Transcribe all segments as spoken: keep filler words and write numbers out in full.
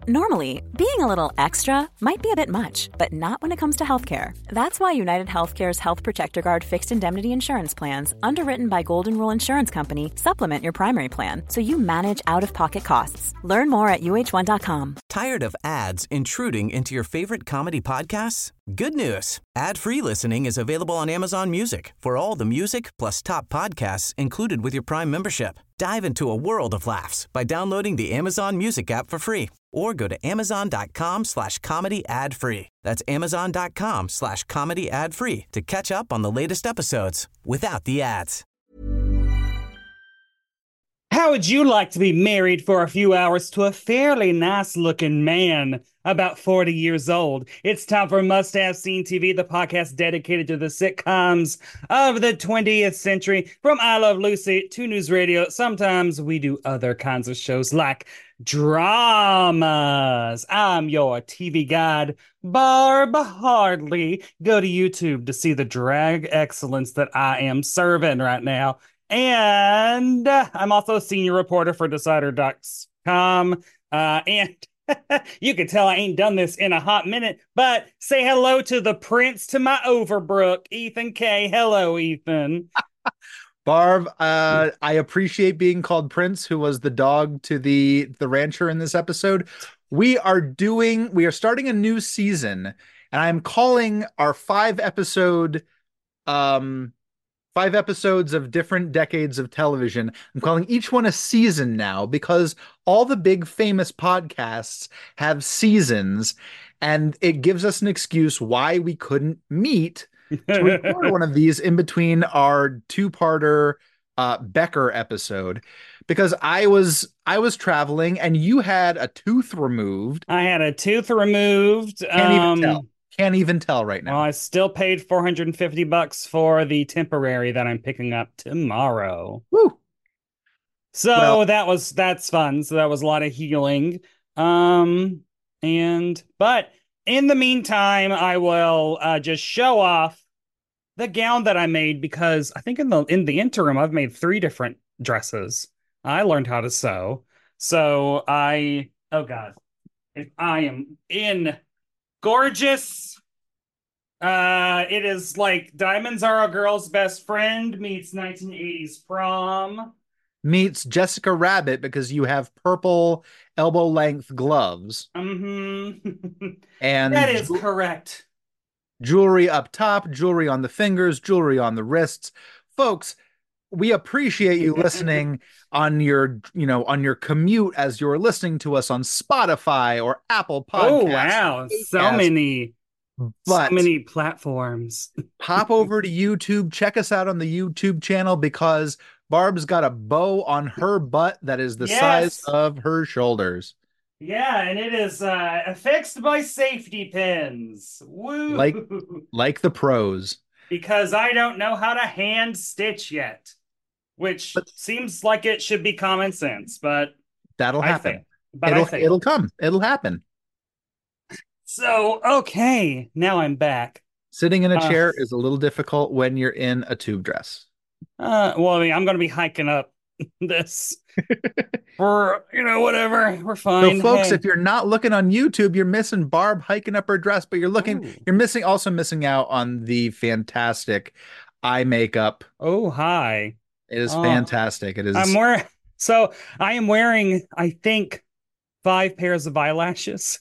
Normally, being a little extra might be a bit much, but not when it comes to healthcare. That's why United Healthcare's Health Protector Guard fixed indemnity insurance plans, underwritten by Golden Rule Insurance Company, supplement your primary plan so you manage out-of-pocket costs. Learn more at U H one dot com. Tired of ads intruding into your favorite comedy podcasts? Good news. Ad-free listening is available on Amazon Music for all the music plus top podcasts included with your Prime membership. Dive into a world of laughs by downloading the Amazon Music app for free or go to amazon.com slash comedy ad free. That's amazon.com slash comedy ad free to catch up on the latest episodes without the ads. How would you like to be married for a few hours to a fairly nice-looking man about forty years old? It's time for Must Have Seen T V, the podcast dedicated to the sitcoms of the twentieth century. From I Love Lucy to News Radio, sometimes we do other kinds of shows like dramas. I'm your T V guide, Barb Hardley. Go to YouTube to see the drag excellence that I am serving right now. And uh, I'm also a senior reporter for Decider dot com. Uh, and you can tell I ain't done this in a hot minute, but say hello to the prince to my Overbrook, Ethan K. Hello, Ethan. Barb, uh, I appreciate being called Prince, who was the dog to the, the rancher in this episode. We are doing, we are starting a new season, and I'm calling our five episode, um, five episodes of different decades of television. I'm calling each one a season now because all the big famous podcasts have seasons, and it gives us an excuse why we couldn't meet to record one of these in between our two-parter uh, Becker episode, because I was I was traveling and you had a tooth removed. I had a tooth removed. Can't um, even tell. Can't even tell right now. Well, I still paid four hundred fifty bucks for the temporary that I'm picking up tomorrow. Woo! So well, that was that's fun. So that was a lot of healing. Um, and but in the meantime, I will uh, just show off the gown that I made, because I think in the in the interim I've made three different dresses. I learned how to sew. So I oh god. If I am in gorgeous. Uh it is like Diamonds Are a Girl's Best Friend meets nineteen eighties prom. Meets Jessica Rabbit, because you have purple elbow length gloves. Mm-hmm. And that is correct. Jewelry up top, jewelry on the fingers, jewelry on the wrists. Folks, we appreciate you listening on your, you know, on your commute as you're listening to us on Spotify or Apple Podcasts. Oh, wow. So many, but so many platforms. Pop over to YouTube. Check us out on the YouTube channel, because Barb's got a bow on her butt that is the yes. size of her shoulders. Yeah, and it is uh, affixed by safety pins. Woo! Like, like the pros. Because I don't know how to hand stitch yet, which but, seems like it should be common sense, but that'll I happen. Think, but it'll, I think. it'll come. It'll happen. So, okay, now I'm back. Sitting in a uh, chair is a little difficult when you're in a tube dress. Uh, well, I mean, I'm going to be hiking up this for, you know, whatever. We're fine. So, folks, hey. if you're not looking on YouTube, you're missing Barb hiking up her dress, but you're looking, Ooh. you're missing, also missing out on the fantastic eye makeup. Oh, hi. It is uh, fantastic. It is. I'm wearing, so I am wearing, I think, five pairs of eyelashes.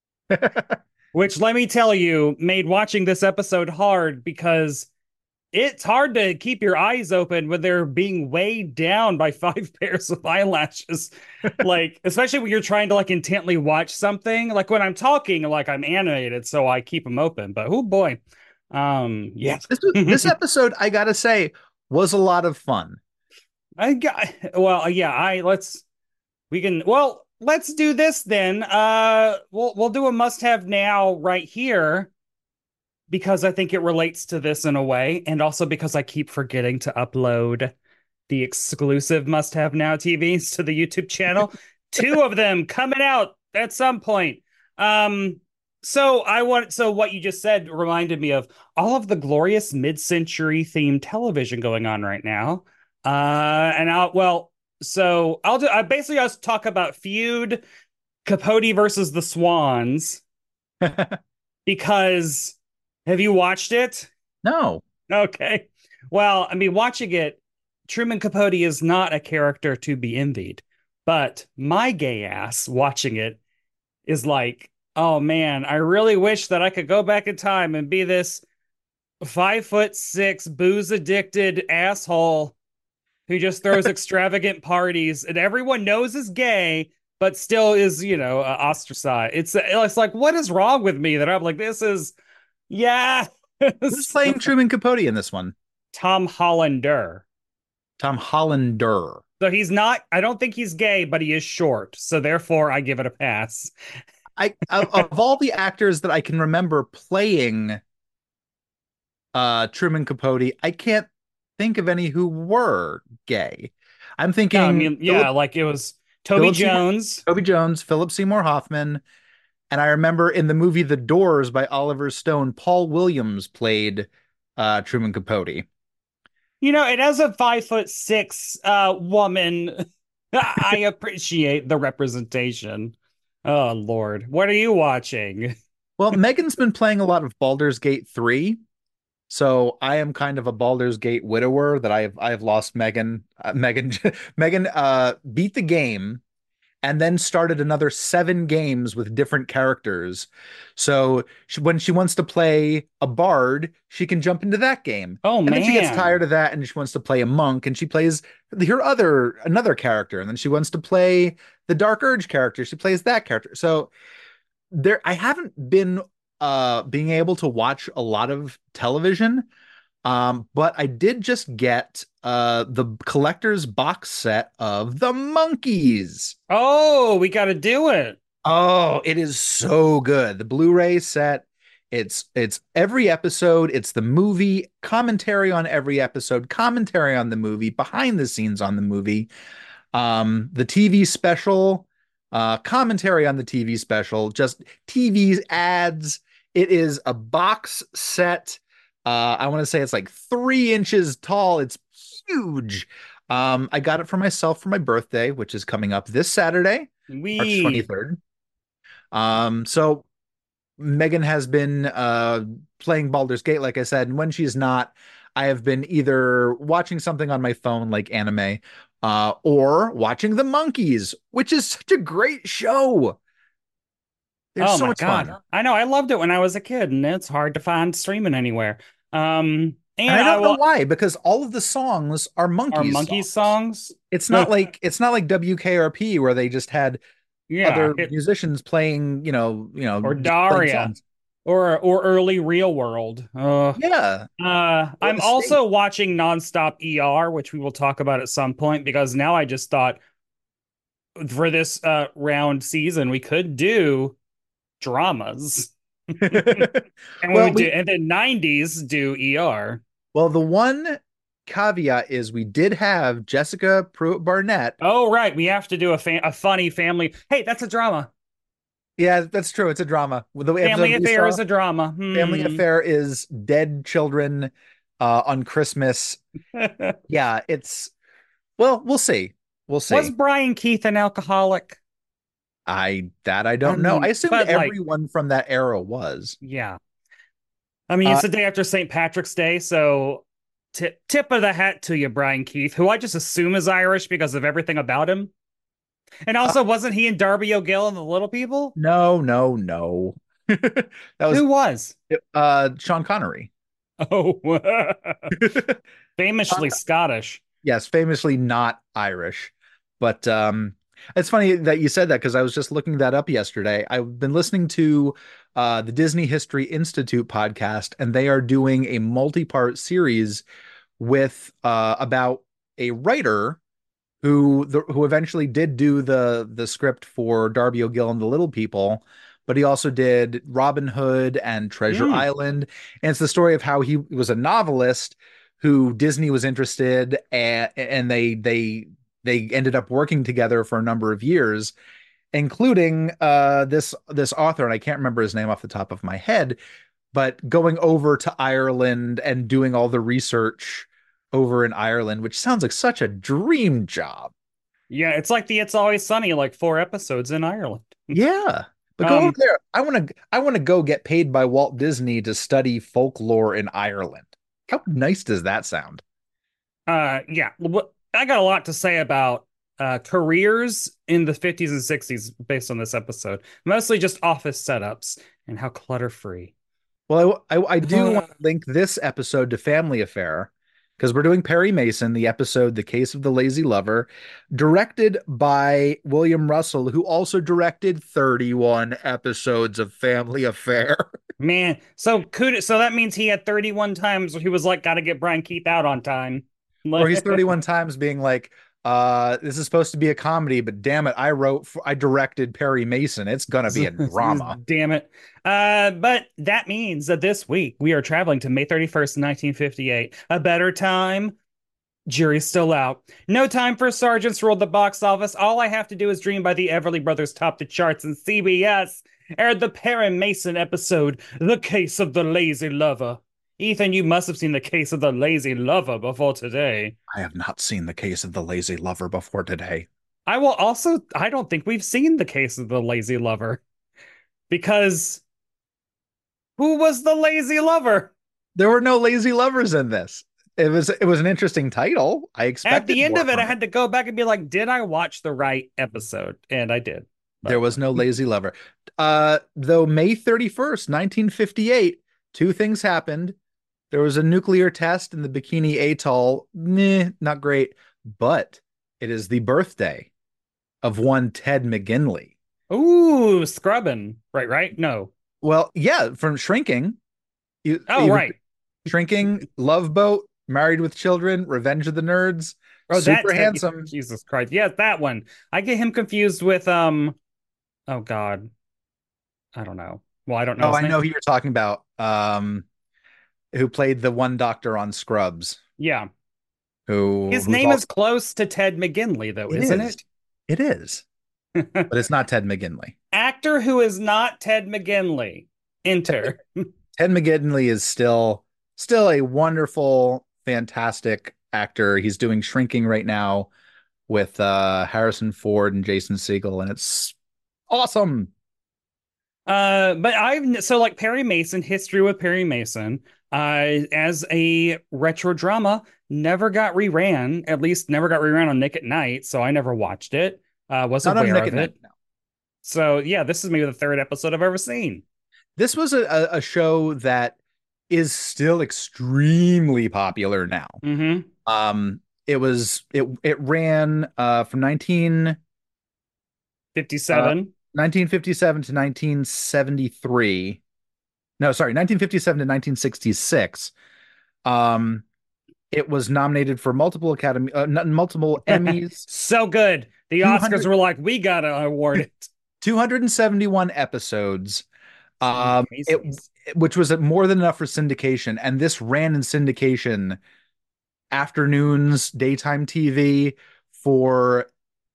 Which, let me tell you, made watching this episode hard, because it's hard to keep your eyes open when they're being weighed down by five pairs of eyelashes. Like, especially when you're trying to like intently watch something. Like when I'm talking, like I'm animated, so I keep them open. But oh boy, um, yeah. This, this episode, I gotta say, was a lot of fun. I got well, yeah. I let's we can well. Let's do this then. Uh, we'll we'll do a must-have now right here, because I think it relates to this in a way, and also because I keep forgetting to upload the exclusive must-have now T Vs to the YouTube channel. Two of them coming out at some point. Um, so I want so what you just said reminded me of all of the glorious mid-century themed television going on right now. Uh, and I'll well. So I'll do. I basically I'll talk about Feud, Capote versus the Swans, because have you watched it? No. Okay. Well, I mean, watching it, Truman Capote is not a character to be envied, but my gay ass watching it is like, oh man, I really wish that I could go back in time and be this five foot six, booze addicted asshole who just throws extravagant parties and everyone knows is gay, but still is, you know, uh, ostracized. It's it's like, what is wrong with me that I'm like, this is, yeah. Who's playing Truman Capote in this one? Tom Hollander. Tom Hollander. So he's not, I don't think he's gay, but he is short. So therefore, I give it a pass. I of, of all the actors that I can remember playing uh Truman Capote, I can't think of any who were gay. I'm thinking No, I mean, yeah, Philip, like it was Toby Philip Seymour, Jones. Toby Jones, Philip Seymour Hoffman, and I remember in the movie The Doors by Oliver Stone, Paul Williams played uh Truman Capote. You know, and as a five foot six uh woman, I appreciate the representation. Oh Lord, what are you watching? Well, Megan's been playing a lot of Baldur's Gate three. So I am kind of a Baldur's Gate widower that I have I have lost Megan. Uh, Megan Megan uh beat the game and then started another seven games with different characters. So she, when she wants to play a bard, she can jump into that game. Oh And then she gets man. tired of that and she wants to play a monk and she plays her other another character. And then she wants to play the Dark Urge character. She plays that character. So there I haven't been uh being able to watch a lot of television, um but I did just get uh the collector's box set of The Monkees. Oh, we got to do it. Oh, it is so good. The Blu-ray set, it's it's every episode, it's the movie, commentary on every episode, commentary on the movie, behind the scenes on the movie, um, the T V special, uh, commentary on the T V special, just T V's ads. It is a box set. Uh, I want to say it's like three inches tall. It's huge. Um, I got it for myself for my birthday, which is coming up this Saturday, March We twenty-third. Um, so Megan has been uh playing Baldur's Gate, like I said, and when she's not, I have been either watching something on my phone like anime, uh, or watching The Monkees, which is such a great show. They're Oh so my much God. fun. I know I loved it when I was a kid, and it's hard to find streaming anywhere. Um, And and I I don't know will why, because all of the songs are our Monkees monkey songs. songs. It's not like it's not like W K R P where they just had Yeah, other it, musicians playing, you know, you know, or just playing Daria, songs. or or early Real World. Uh, Yeah, uh, or I'm the state. also watching Nonstop E R, which we will talk about at some point, because now I just thought for this uh round season we could do dramas. And when we Well, do, we and then nineties do E R. well, the one caveat is we did have Jessica Pruitt Barnett. Oh, right. We have to do a fa- a funny family. Hey, that's a drama. Yeah, that's true. It's a drama. The Family episode we Affair saw, is a drama. Family Hmm. Affair is dead children uh, on Christmas. Yeah, it's well, we'll see. We'll Was see. Brian Keith an alcoholic? I that I I don't know. I mean, assumed but like, everyone from that era was. yeah. I mean, Uh, it's the day after Saint Patrick's Day, so tip tip of the hat to you, Brian Keith, who I just assume is Irish because of everything about him. And uh, also, wasn't he in Darby O'Gill and the Little People? no, no, no. That was Who was? uh Sean Connery. Oh, Sean famously Scottish. Yes, famously not Irish. But um it's funny that you said that because I was just looking that up yesterday. I've been listening to uh the Disney History Institute podcast, and they are doing a multi-part series with uh about a writer who the, who eventually did do the the script for Darby O'Gill and the Little People, but he also did Robin Hood and Treasure Mm. Island. And it's the story of how he was a novelist who Disney was interested and and they they they ended up working together for a number of years, including uh this this author, and I can't remember his name off the top of my head, but going over to Ireland and doing all the research over in Ireland, which sounds like such a dream job. Yeah, it's like the It's Always Sunny, like four episodes in Ireland. Yeah. But go over Um, there. I want to I want to go get paid by Walt Disney to study folklore in Ireland. How nice does that sound? uh, yeah, what I got a lot to say about uh careers in the fifties and sixties based on this episode. Mostly just office setups and how clutter-free. Well, I, I, I do want to link this episode to Family Affair because we're doing Perry Mason, the episode The Case of the Lazy Lover, directed by William Russell, who also directed thirty-one episodes of Family Affair. Man, so could so that means he had thirty-one times where he was like, gotta get Brian Keith out on time. Or he's thirty-one times being like, uh, this is supposed to be a comedy, but damn it, I wrote, for, I directed Perry Mason. It's gonna be a drama. Damn it. Uh, but that means that this week we are traveling to May thirty-first, nineteen fifty-eight. A better time. Jury's still out. No time for sergeants ruled the box office. All I have to do is dream by the Everly Brothers top the charts, and C B S aired the Perry Mason episode, The Case of the Lazy Lover. Ethan, you must have seen The Case of the Lazy Lover before today. I have not seen The Case of the Lazy Lover before today. I will also, I don't think we've seen The Case of the Lazy Lover because who was the lazy lover? There were no lazy lovers in this. It was it was an interesting title. I expected At the end more of it, from I had to go back and be like, did I watch the right episode? And I did. But There was no lazy lover. Uh, though May thirty-first, nineteen fifty-eight, two things happened. There was a nuclear test in the Bikini Atoll. Meh, not great. But it is the birthday of one Ted McGinley. ooh, scrubbing. Right, right? No. Well, yeah, from Shrinking. You, Oh, you- right. Shrinking, Love Boat, Married with Children, Revenge of the Nerds. Oh, super that handsome. Jesus Christ. Yeah, that one. I get him confused with um oh God. I don't know. Well, I don't know. Oh, his I name. know who you're talking about. Um, who played the one doctor on Scrubs? Yeah. Who His who's name also, is close to Ted McGinley, though, it isn't is. It is, it? but it's not Ted McGinley. Actor who is not Ted McGinley. Enter. Ted McGinley is still still a wonderful, fantastic actor. He's doing Shrinking right now with uh, Harrison Ford and Jason Segel, and it's awesome. Uh, but I've so like Perry Mason, history with Perry Mason, uh, as a retro drama, never got reran, at least never got reran on Nick at Night, so I never watched it. Uh, was Not on aware Nick of at it. Night, no. So yeah, this is maybe the third episode I've ever seen. This was a, a, a show that is still extremely popular now. Mm-hmm. Um, it was it it ran uh from nineteen fifty-seven. Uh, nineteen fifty-seven to nineteen seventy-three. No, sorry, nineteen fifty-seven to nineteen sixty-six. Um, it was nominated for multiple Academy, uh, multiple Emmys. So good. The Oscars were like, we gotta award it. two hundred seventy-one episodes. Um, it, which was more than enough for syndication, and this ran in syndication afternoons, daytime T V for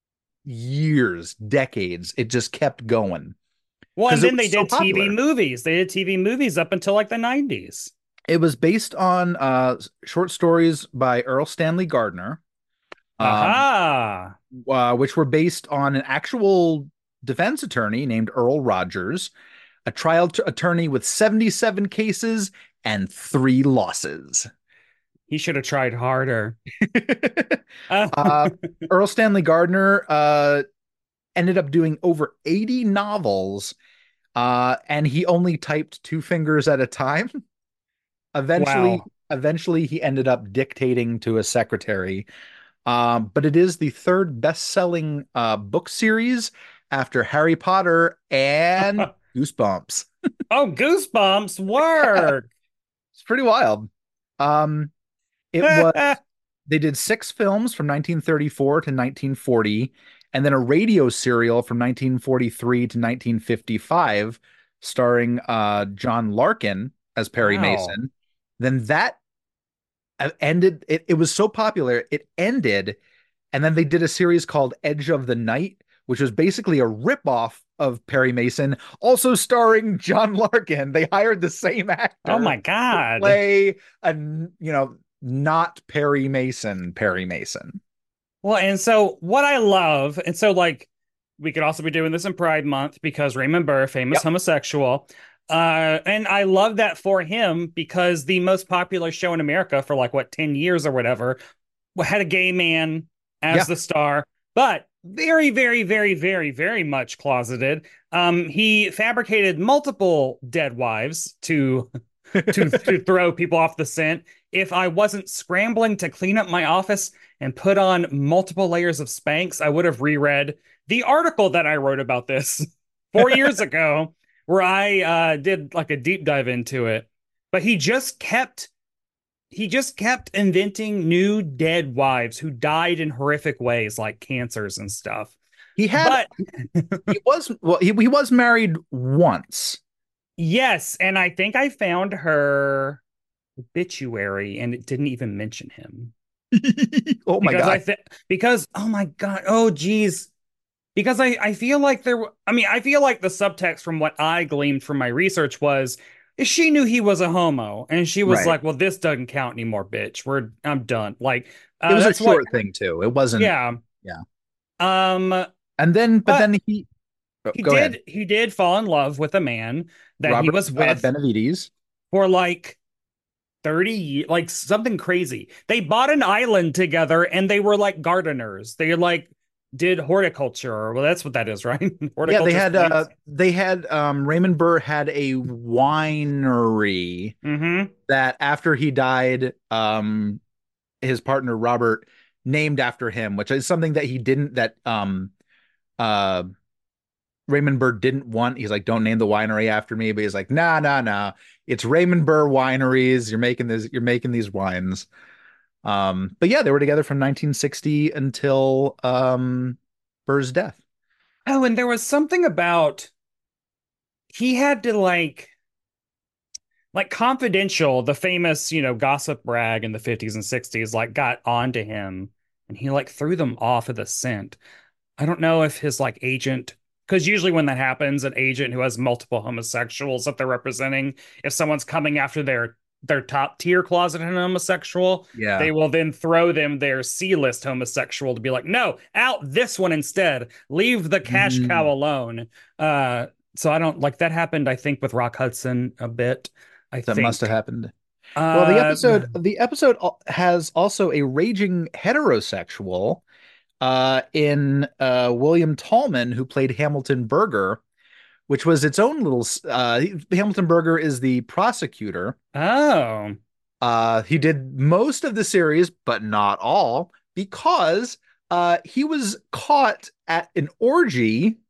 years, decades. It just kept going. Well, and then they so did T V popular. movies. They did T V movies up until like the nineties. It was based on uh, short stories by Earl Stanley Gardner, um, Aha. uh, which were based on an actual defense attorney named Earl Rogers, a trial t- attorney with seventy-seven cases and three losses. He should have tried harder. uh, Earl Stanley Gardner uh, ended up doing over eighty novels, uh, and he only typed two fingers at a time. Eventually, Wow. eventually, he ended up dictating to a secretary. Um, but it is the third best-selling uh, book series after Harry Potter and Goosebumps. Oh, Goosebumps work. It's pretty wild. Um, it was. They did six films from nineteen thirty-four to nineteen forty, and then a radio serial from nineteen forty-three to nineteen fifty-five, starring uh, John Larkin as Perry Wow. Mason. Then that ended. It, it was so popular, it ended, and then they did a series called Edge of the Night, which was basically a ripoff of Perry Mason, also starring John Larkin. They hired the same actor. Oh my to God. play a you know not Perry Mason, Perry Mason. Well, and so what I love, and so like we could also be doing this in Pride Month because Raymond Burr, famous Yep. homosexual. Uh, and I love that for him because the most popular show in America for like what ten years or whatever had a gay man as Yeah. the star, but very, very, very, very, very much closeted. Um, he fabricated multiple dead wives to to to throw people off the scent. If I wasn't scrambling to clean up my office and put on multiple layers of Spanx, I would have reread the article that I wrote about this four years ago, where I uh, did like a deep dive into it. But he just kept he just kept inventing new dead wives who died in horrific ways, like cancers and stuff. He had But he was well, he, he was married once. yes, and I think I found her obituary and it didn't even mention him. Oh my Because I God. think because oh my God, oh geez. Because I, I feel like there I mean, I feel like the subtext from what I gleaned from my research was she knew he was a homo and she was Right. like, well, this doesn't count anymore, bitch. We're I'm done. Like It uh was a that's what short thing too. It wasn't. yeah. Yeah. Um And then, but but then he, oh, he go ahead. did he did fall in love with a man that he Robert was uh, with Benavides. for like thirty years, like something crazy. They bought an island together and they were like gardeners. They like did horticulture. Well, that's what that is, right? Yeah, they Horticulture had uh plants. they had um Raymond Burr had a winery Mm-hmm. that after he died, um his partner Robert named after him, which is something that he didn't that um uh Raymond Burr didn't want. He's like, don't name the winery after me, but he's like, nah, nah, nah. It's Raymond Burr Wineries. You're making this, you're making these wines. Um, but yeah, they were together from nineteen sixty until um Burr's death. Oh, and there was something about he had to like like Confidential, the famous, you know, gossip rag in the fifties and sixties, like got onto him and he like threw them off of the scent. I don't know if his like agent, because usually when that happens, an agent who has multiple homosexuals that they're representing, if someone's coming after their their top tier closeted homosexual, Yeah. they will then throw them their C list homosexual to be like, no, out this one instead. Leave the cash Mm, cow alone. Uh, so I don't like that happened, I think, with Rock Hudson a bit. I that must have think. happened. Well, the Uh, episode the episode al- has also a raging heterosexual uh in uh William Tallman, who played Hamilton Berger, which was its own little uh Hamilton Berger is the prosecutor. oh, Uh, he did most of the series, but not all, because uh, he was caught at an orgy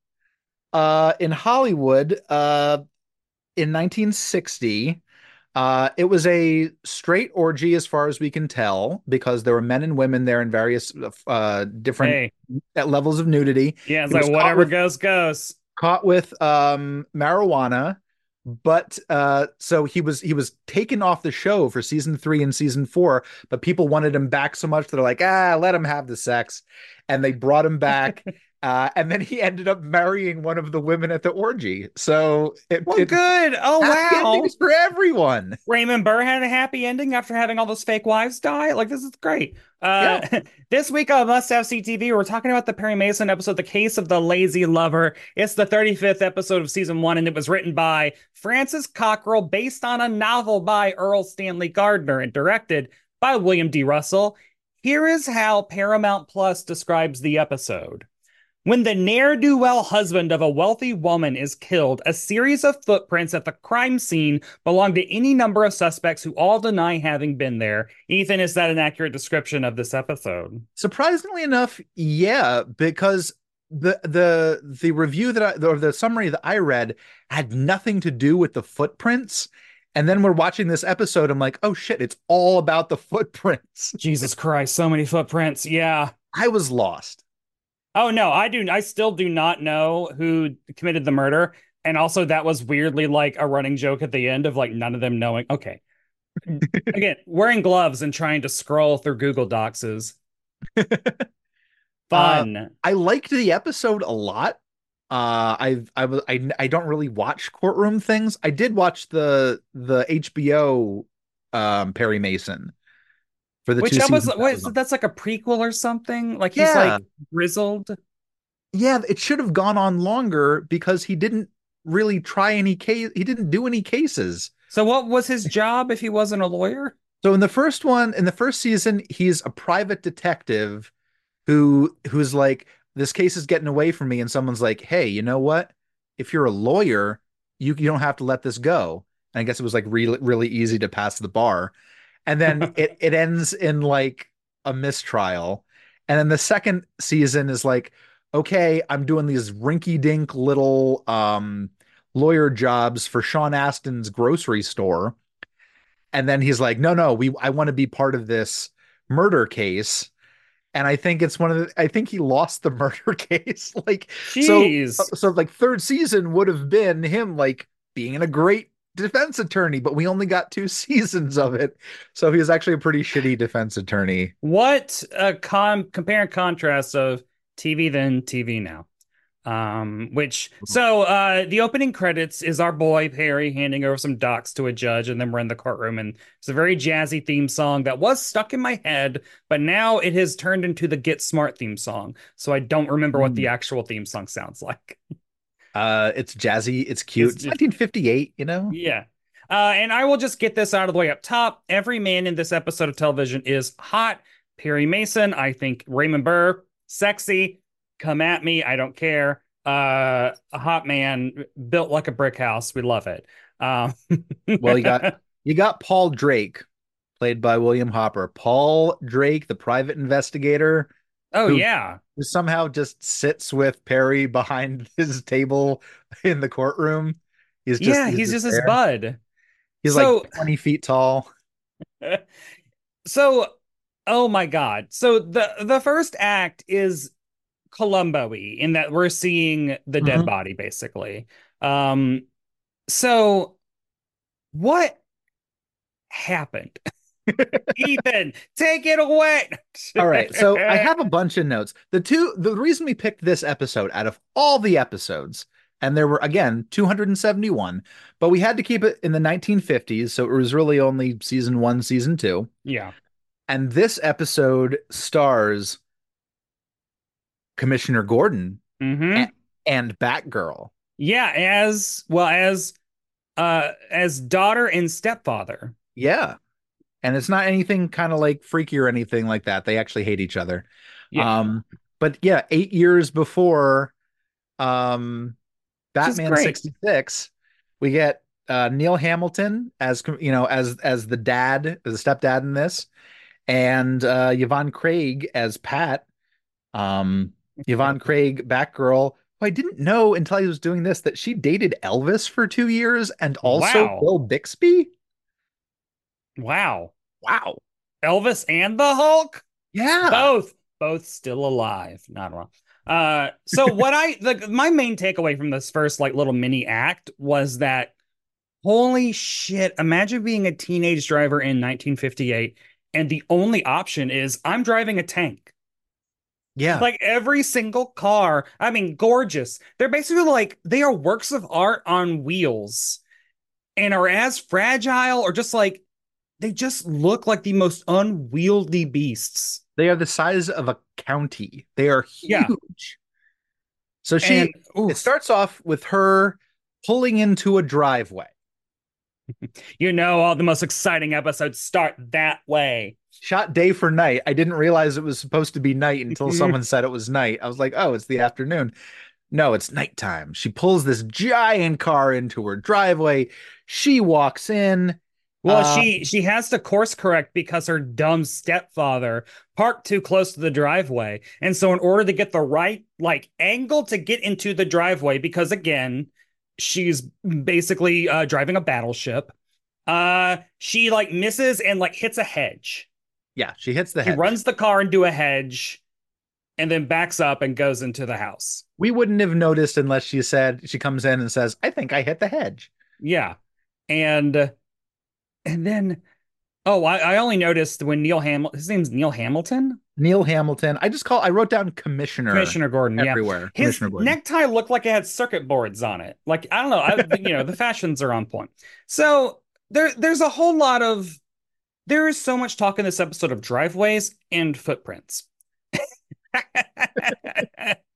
uh, in Hollywood uh, in nineteen sixty. Uh, it was a straight orgy, as far as we can tell, because there were men and women there in various uh, different hey, levels of nudity. yeah, it's He like was caught whatever with goes goes. caught with um marijuana, but uh so he was he was taken off the show for season three and season four, but people wanted him back so much that they're like, ah, let him have the sex, and they brought him back. Uh, and then he ended up marrying one of the women at the orgy. So it, Well, it good. Oh, happy wow. endings for everyone. Raymond Burr had a happy ending after having all those fake wives die. Like, this is great. Yeah. Uh, this week on Must Have C T V, we're talking about the Perry Mason episode, The Case of the Lazy Lover. It's the thirty-fifth episode of season one, and it was written by Francis Cockrell, based on a novel by Earl Stanley Gardner, and directed by William D. Russell. Here is how Paramount Plus describes the episode. When the ne'er-do-well husband of a wealthy woman is killed, a series of footprints at the crime scene belong to any number of suspects who all deny having been there. Ethan, is that an accurate description of this episode? Surprisingly enough, yeah, because the the the review that I or the summary that I read had nothing to do with the footprints. And then we're watching this episode. I'm like, oh shit, it's all about the footprints. Jesus Christ, so many footprints. Yeah. I was lost. Oh no, I do. I still do not know who committed the murder. And also, that was weirdly like a running joke at the end of like none of them knowing. Okay. Again, wearing gloves and trying to scroll through Google Docs is Uh, fun. I liked the episode a lot. Uh, I I was I I don't really watch courtroom things. I did watch the the H B O um Perry Mason for the Which two that was, seasons that what was is on. that's like a prequel or something? Like he's Yeah, like grizzled. Yeah, it should have gone on longer because he didn't really try any case. He didn't do any cases. So what was his job if he wasn't a lawyer? So in the first one, in the first season, he's a private detective who who's like, this case is getting away from me, and someone's like, hey, you know what? If you're a lawyer, you you don't have to let this go. And I guess it was like really really easy to pass the bar. And then it it ends in like a mistrial. And then the second season is like, okay, I'm doing these rinky-dink little um lawyer jobs for Sean Astin's grocery store. And then he's like, no, no, we I want to be part of this murder case. And I think it's one of the, I think he lost the murder case. Like, so, Jeez. so like third season would have been him like being a great defense attorney, but we only got two seasons of it. So he was actually a pretty shitty defense attorney. What a con compare and contrast of T V then, T V now. Um, which so uh the opening credits is our boy Perry handing over some docs to a judge, and then we're in the courtroom, and it's a very jazzy theme song that was stuck in my head, but now it has turned into the Get Smart theme song. So I don't remember what the actual theme song sounds like. Uh, it's jazzy, it's cute. It's, it's nineteen fifty-eight, you know? Yeah. Uh, and I will just get this out of the way up top. Every man in this episode of television is hot. Perry Mason, I think Raymond Burr, sexy. Come at me. I don't care. Uh, a hot man built like a brick house. We love it. Um, well, you got you got Paul Drake, played by William Hopper. Paul Drake, the private investigator. Oh, who, yeah. Who somehow just sits with Perry behind his table in the courtroom. He's just, yeah, he's, he's just there. His bud. He's so, like twenty feet tall. So, oh my God. So the, the first act is Columbo-y in that we're seeing the dead mm-hmm. body, basically. Um, so what happened? Ethan, take it away. All right. So I have a bunch of notes. The two, the reason we picked this episode out of all the episodes, and there were, again, two hundred seventy-one, but we had to keep it in the nineteen fifties. So it was really only season one, season two. Yeah. And this episode stars Commissioner Gordon mm-hmm. and, and Batgirl. Yeah. As well as, uh, as daughter and stepfather. Yeah. And it's not anything kind of like freaky or anything like that. They actually hate each other. Yeah. Um, but yeah, eight years before um, Batman sixty-six, we get uh, Neil Hamilton as you know as as the dad, as the stepdad in this, and uh, Yvonne Craig as Pat. Um, Yvonne Craig, Batgirl. Who I didn't know until I was doing this that she dated Elvis for two years and also wow. Bill Bixby. Wow. Wow. Elvis and the Hulk? Yeah. Both. Both still alive. Not wrong. Uh, so what I, the, my main takeaway from this first like little mini act was that, holy shit, imagine being a teenage driver in nineteen fifty-eight and the only option is I'm driving a tank. Yeah. Like every single car, I mean, gorgeous. They're basically like, they are works of art on wheels and are as fragile or just like, they just look like the most unwieldy beasts. They are the size of a county. They are huge. Yeah. So she, and, it starts off with her pulling into a driveway. You know, all the most exciting episodes start that way. Shot day for night. I didn't realize it was supposed to be night until someone said it was night. I was like, oh, it's the afternoon. No, it's nighttime. She pulls this giant car into her driveway. She walks in. Well, uh, she she has to course correct because her dumb stepfather parked too close to the driveway. And so in order to get the right like angle to get into the driveway, because again, she's basically uh, driving a battleship, uh, she like misses and like hits a hedge. Yeah, she hits the hedge. She runs the car into a hedge and then backs up and goes into the house. We wouldn't have noticed unless she said, she comes in and says, I think I hit the hedge. Yeah. And... Uh, And then, oh, I, I only noticed when Neil Hamilton, his name's Neil Hamilton? Neil Hamilton. I just call, I wrote down Commissioner. Commissioner Gordon, everywhere. Yeah. His Gordon. Necktie looked like it had circuit boards on it. Like, I don't know. I, you know, the fashions are on point. So there, there's a whole lot of, there is so much talk in this episode of driveways and footprints.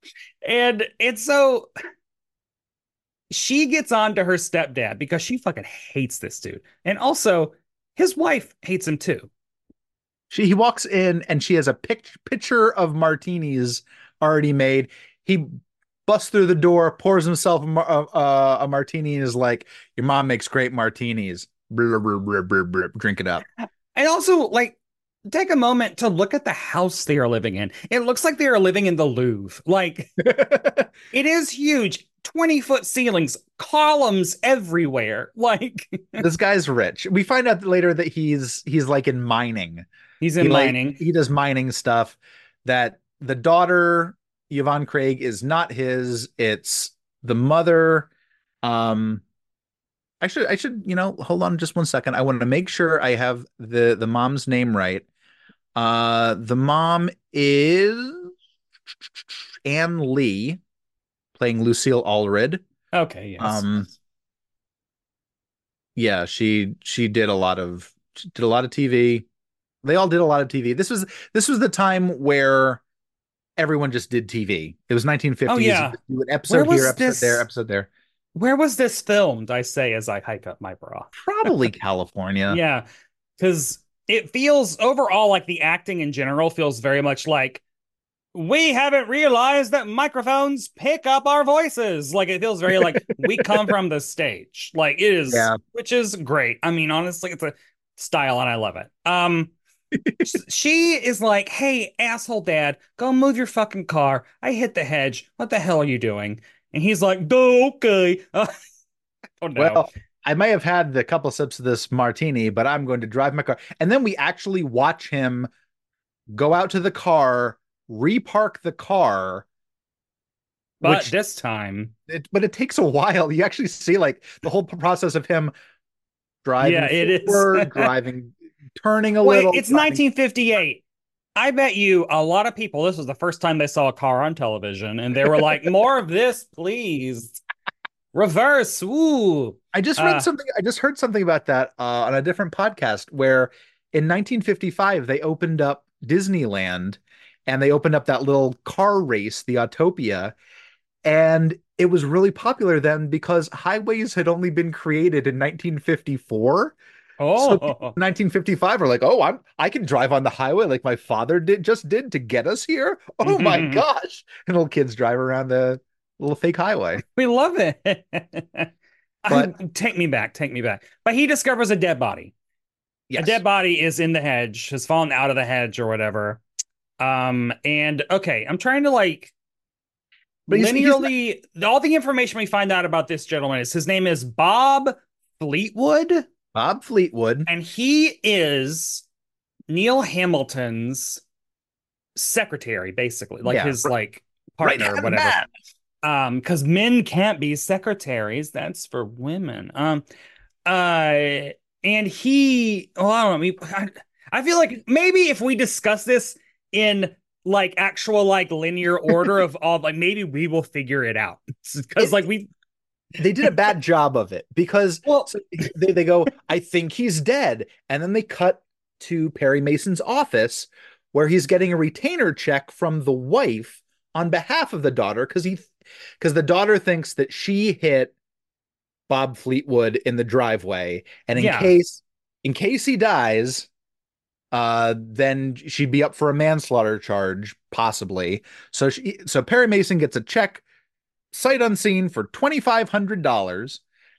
And it's so she gets on to her stepdad because she fucking hates this dude. And also, his wife hates him too. She he walks in and she has a pic- pitcher of martinis already made. He busts through the door, pours himself a, mar- uh, a martini, and is like, "Your mom makes great martinis. Brr, brr, brr, brr, brr. Drink it up." And also, like, take a moment to look at the house they are living in. It looks like they are living in the Louvre. Like, it is huge. twenty foot ceilings, columns everywhere. Like, This guy's rich. We find out later that he's he's like in mining. he's He in like mining. he does mining stuff. That the daughter, Yvonne Craig, is not his. It's the mother. Um, I should I should, you know, hold on just one second. I want to make sure I have the the mom's name right. Uh, the mom is Anne Lee, playing Lucille Allred. Okay, yes. Um, yeah, she she did a lot of she did a lot of T V. They all did a lot of T V. This was this was the time where everyone just did T V. It was Oh, nineteen fifties. You yeah. just do an Where episode here, was episode there, this? episode there. Where was this filmed? I say as I hike up my bra. Probably California. Yeah, because it feels overall like the acting in general feels very much like we haven't realized that microphones pick up our voices. Like it feels very like we come from the stage. Like it is, Yeah. which is great. I mean, honestly, it's a style and I love it. Um, she is like, "Hey, asshole dad, go move your fucking car. I hit the hedge. What the hell are you doing?" And he's like, "Duh, okay." Uh, oh no. Well, I may have had the couple sips of this martini, but I'm going to drive my car. And then we actually watch him go out to the car, repark the car, But which this time, it, but it takes a while. You actually see like the whole process of him yeah, driving it is. forward, driving, turning a Wait, little, it's driving. nineteen fifty-eight. I bet you a lot of people, this was the first time they saw a car on television, and they were like, "More of this, please. Reverse, woo." I just read Uh, something. I just heard something about that uh, on a different podcast where in nineteen fifty-five they opened up Disneyland and they opened up that little car race, the Autopia, and it was really popular then because highways had only been created in nineteen fifty-four. So people oh, in nineteen fifty-five are like, "Oh, I'm I can drive on the highway like my father did just did to get us here. Oh my we gosh!" And little kids drive around the little fake highway. love it. I, But take me back, take me back. But he discovers a dead body. A yes, dead body is in the hedge, has fallen out of the hedge or whatever. Um, and okay, I'm trying to like but he's he's not linearly all the information we find out about this gentleman is his name is Bob Fleetwood, Bob Fleetwood. and he is Neil Hamilton's secretary, basically, like Yeah, his like right partner or hand whatever. man. Um, because men can't be secretaries, that's for women. Um, uh, and he, well, I don't know. I, mean, I, I feel like maybe if we discuss this in like actual like linear order of all, like maybe we will figure it out because It, like we, they did a bad job of it because well, so they, they go, "I think he's dead," and then they cut to Perry Mason's office where he's getting a retainer check from the wife on behalf of the daughter because he because the daughter thinks that she hit Bob Fleetwood in the driveway, and in yeah, case in case he dies, uh, then she'd be up for a manslaughter charge, possibly. So she, so Perry Mason gets a check, sight unseen, for twenty five hundred dollars.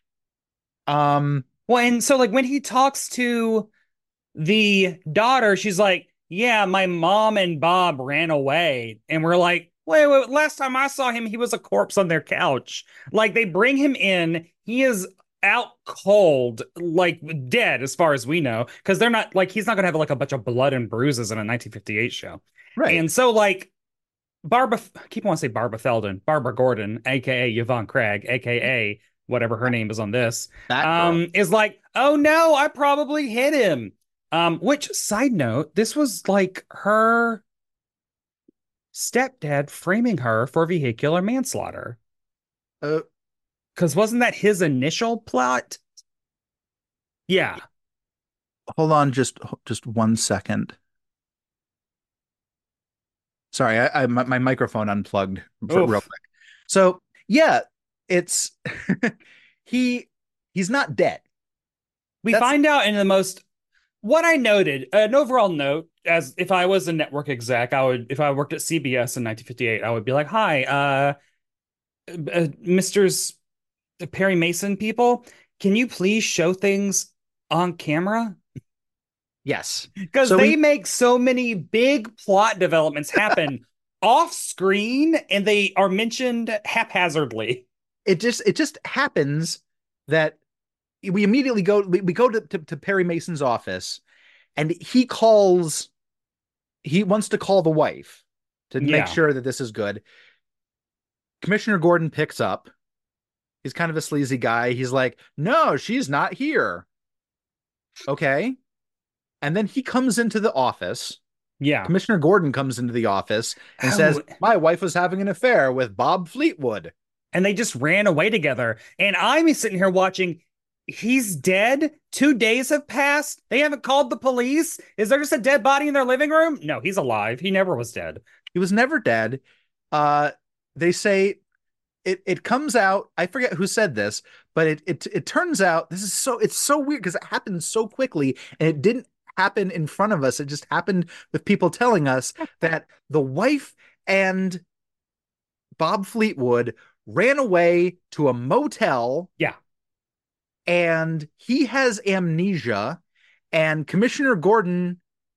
Um, well, and so like when he talks to the daughter, she's like, "Yeah, my mom and Bob ran away," and we're like, "Wait, wait, last time I saw him, he was a corpse on their couch." Like they bring him in, he is out cold, like dead as far as we know, because they're not like he's not gonna have like a bunch of blood and bruises in a nineteen fifty-eight show. right. And so like Barbara, I keep wanting to say Barbara Feldon, Barbara Gordon, aka Yvonne Craig, aka whatever her name is on this, That girl. um, is like, "Oh no, I probably hit him." Um, which side note, this was like her stepdad framing her for vehicular manslaughter. Uh, Because wasn't that his initial plot? Yeah. hold on, just just one second. Sorry, I, I my, my microphone unplugged for, real Oof. quick. So yeah, it's he he's not dead. We That's find out in the most what I noted, an overall note, as if I was a network exec, I would, if I worked at C B S in nineteen fifty-eight, I would be like, hi, uh, uh Mister's Perry Mason people, can you please show things on camera? yes. Because So they we make so many big plot developments happen off screen and they are mentioned haphazardly. it just it just happens that we immediately go we, we go to, to, to Perry Mason's office, and he calls he wants to call the wife to make Yeah. sure that this is good. Commissioner Gordon picks up. He's kind of a sleazy guy. He's like, no, she's not here. Okay. And then he comes into the office. Yeah. Commissioner Gordon comes into the office and says, Oh, my wife was having an affair with Bob Fleetwood. and they just ran away together. And I'm sitting here watching. He's dead. Two days have passed. They haven't called the police. Is there just a dead body in their living room? No, he's alive. He never was dead. He was never dead. Uh, they say it it comes out. I forget who said this, but it it it turns out this is so it's so weird because it happened so quickly and it didn't happen in front of us. It just happened with people telling us that the wife and Bob Fleetwood ran away to a motel, Yeah. and he has amnesia, and Commissioner Gordon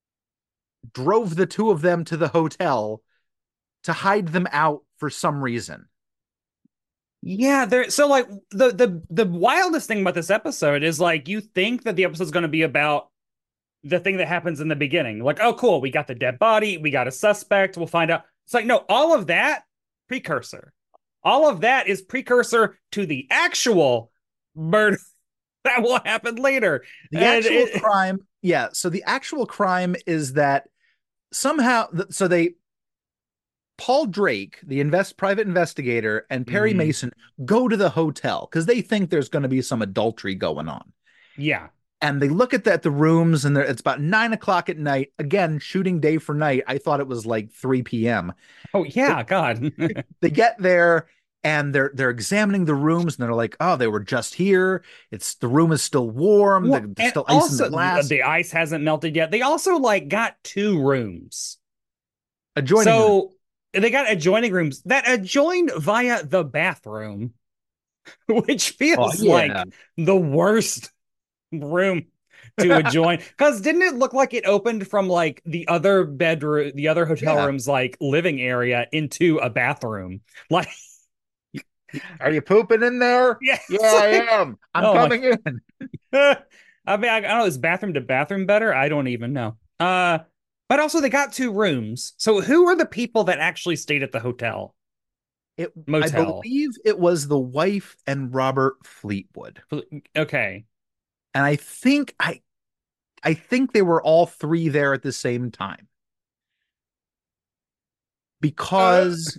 drove the two of them to the hotel to hide them out for some reason. Yeah, there so like the the the wildest thing about this episode is like you think that the episode's going to be about the thing that happens in the beginning. Like, oh cool, we got the dead body, we got a suspect, we'll find out. It's like no, all of that precursor. All of that is precursor to the actual murder that will happen later. The And actual it, crime, yeah. So the actual crime is that somehow, so they, Paul Drake, the invest private investigator, and Perry Mhm. Mason go to the hotel because they think there's going to be some adultery going on. Yeah. And they look at the, at the rooms, and it's about nine o'clock at night. Again, shooting day for night. I thought it was like three p.m. Oh yeah, God. They get there and they're they're examining the rooms, and they're like, oh, they were just here. It's the room is still warm. Well, There's and still ice in the also glass. the ice hasn't melted yet. They also like got two rooms. Adjoining room. So they got adjoining rooms that adjoined via the bathroom, which feels Oh, yeah. like the worst room to adjoin. Because didn't it look like it opened from like the other bedroom, the other hotel Yeah. room's like living area into a bathroom? Like, Are you pooping in there? yeah, Yeah, it's I like- am. I'm Oh, my- coming in. I mean, I, I don't know. Is bathroom to bathroom better? I don't even know. Uh, but also they got two rooms. So who are the people that actually stayed at the hotel? It, I Motel. believe it was the wife and Robert Fleetwood. Okay. And I think I I think they were all three there at the same time. Because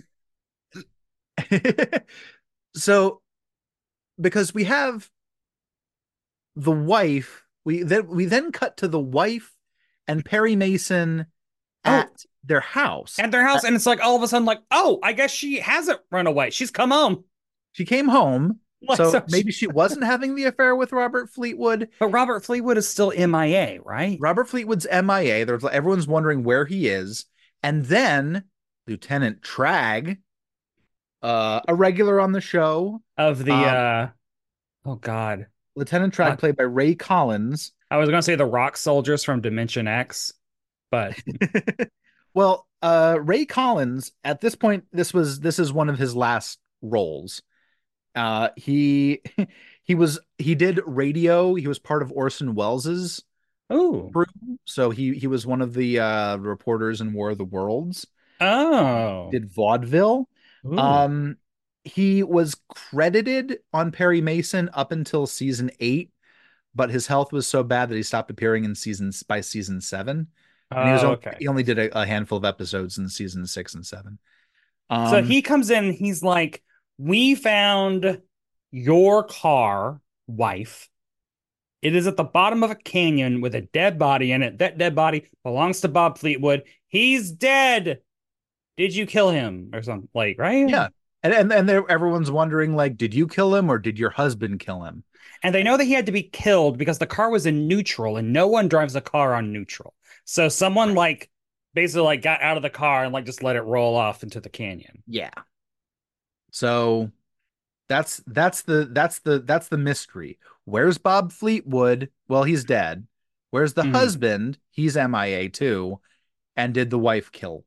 so because we have the wife, we then we then cut to the wife and Perry Mason at Oh. their house. At their house, and it's like all of a sudden, like, oh, I guess she hasn't run away. She's come home. She came home. Like, So so maybe she- she wasn't having the affair with Robert Fleetwood. But Robert Fleetwood is still M I A, right? Robert Fleetwood's M I A. There's everyone's wondering where he is. And then Lieutenant Tragg, uh, a regular on the show. Of the, Um, uh, oh God. Lieutenant Tragg, Uh, played by Ray Collins. I was going to say the rock soldiers from Dimension X, but Well, uh, Ray Collins, at this point, this was this is one of his last roles. Uh, he he was he did radio. He was part of Orson Welles's oh, crew, so he he was one of the uh, reporters in War of the Worlds. oh, Did vaudeville. Ooh. Um, he was credited on Perry Mason up until season eight, but his health was so bad that he stopped appearing in seasons by season seven. And he was Oh, only, okay. he only did a, a handful of episodes in season six and seven. Um, So he comes in, he's like, we found your car, wife. It is at the bottom of a canyon with a dead body in it. That dead body belongs to Bob Fleetwood. He's dead. did you kill him or something, like, right? Yeah. And and and everyone's wondering, like, did you kill him or did your husband kill him? And they know that he had to be killed because the car was in neutral and no one drives a car on neutral. So someone like basically like got out of the car and like just let it roll off into the canyon. Yeah. So that's that's the that's the that's the mystery. Where's Bob Fleetwood? Well, he's dead. Where's the Mhm. husband? He's M I A too. And did the wife kill?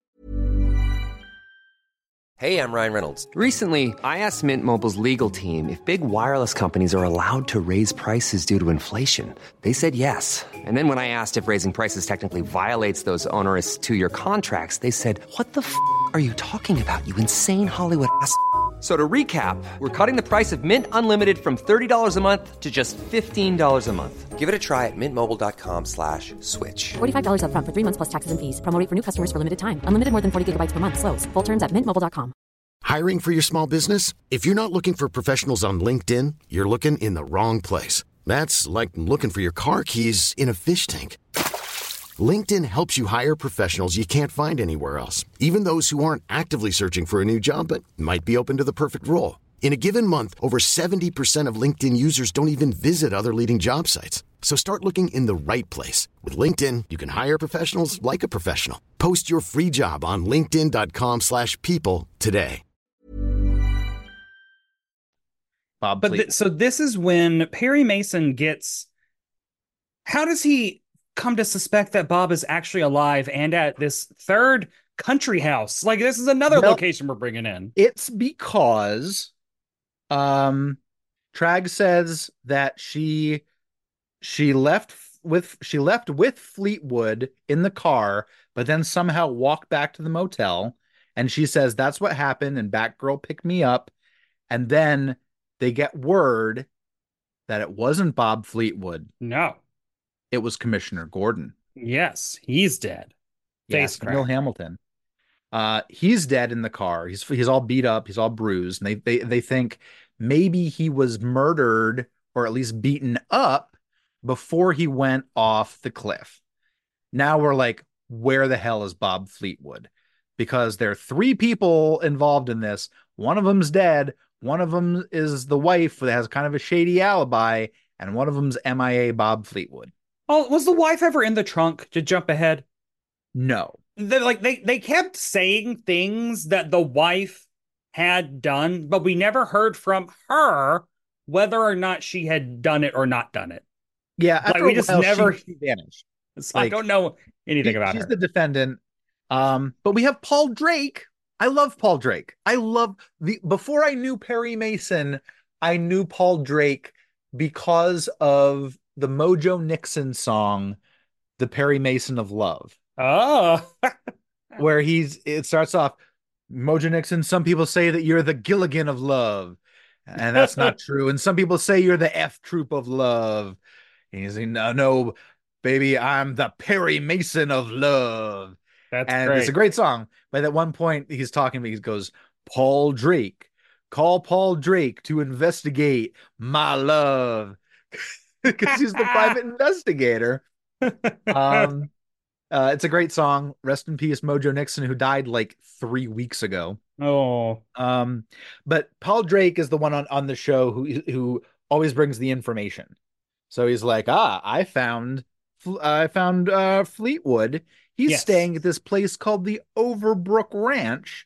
Hey, I'm Ryan Reynolds. Recently, I asked Mint Mobile's legal team if big wireless companies are allowed to raise prices due to inflation. They said yes. And then when I asked if raising prices technically violates those onerous two-year contracts, they said, what the f*** are you talking about, you insane Hollywood ass f- So to recap, we're cutting the price of Mint Unlimited from thirty dollars a month to just fifteen dollars a month. Give it a try at mintmobile.com slash switch. forty-five dollars up front for three months plus taxes and fees. Promo rate for new customers for limited time. Unlimited more than forty gigabytes per month. Slows full terms at mint mobile dot com. Hiring for your small business? If you're not looking for professionals on LinkedIn, you're looking in the wrong place. That's like looking for your car keys in a fish tank. LinkedIn helps you hire professionals you can't find anywhere else, even those who aren't actively searching for a new job but might be open to the perfect role. In a given month, over seventy percent of LinkedIn users don't even visit other leading job sites. So start looking in the right place. With LinkedIn, you can hire professionals like a professional. Post your free job on linkedin.com slash people today. Bob But th- so this is when Perry Mason gets, how does he come to suspect that Bob is actually alive and at this third country house? Like, this is another well, location we're bringing in. It's because um Trag says that she she left with she left with Fleetwood in the car, but then somehow walked back to the motel, and she says that's what happened, and Batgirl picked me up. And then they get word that it wasn't Bob Fleetwood. No. It was Commissioner Gordon. Yes, he's dead. Yes, Neil Hamilton. Uh, he's dead in the car. He's he's all beat up. He's all bruised. And they they they think maybe he was murdered or at least beaten up before he went off the cliff. Now we're like, where the hell is Bob Fleetwood? Because there are three people involved in this. One of them's dead. One of them is the wife that has kind of a shady alibi, and one of them's M I A Bob Fleetwood. Oh, was the wife ever in the trunk? To jump ahead? No. They're like they they kept saying things that the wife had done, but we never heard from her whether or not she had done it or not done it. Yeah, after like we a just while, never she, she vanished. So like, I don't know anything about she's her. She's the defendant. Um, but we have Paul Drake. I love Paul Drake. I love the before I knew Perry Mason, I knew Paul Drake because of the Mojo Nixon song, The Perry Mason of Love. Oh. Where he's it starts off, Mojo Nixon, some people say that you're the Gilligan of love. And that's not true. And some people say you're the F Troop of love. And he's like, no, no, baby, I'm the Perry Mason of love. That's and great. It's a great song. But at one point he's talking, he goes, Paul Drake, call Paul Drake to investigate my love. Because he's the private investigator. Um, uh, it's a great song. Rest in peace, Mojo Nixon, who died like three weeks ago. Oh. Um, but Paul Drake is the one on, on the show who who always brings the information. So he's like, ah, I found I found uh, Fleetwood. He's yes. staying at this place called the Overbrook Ranch,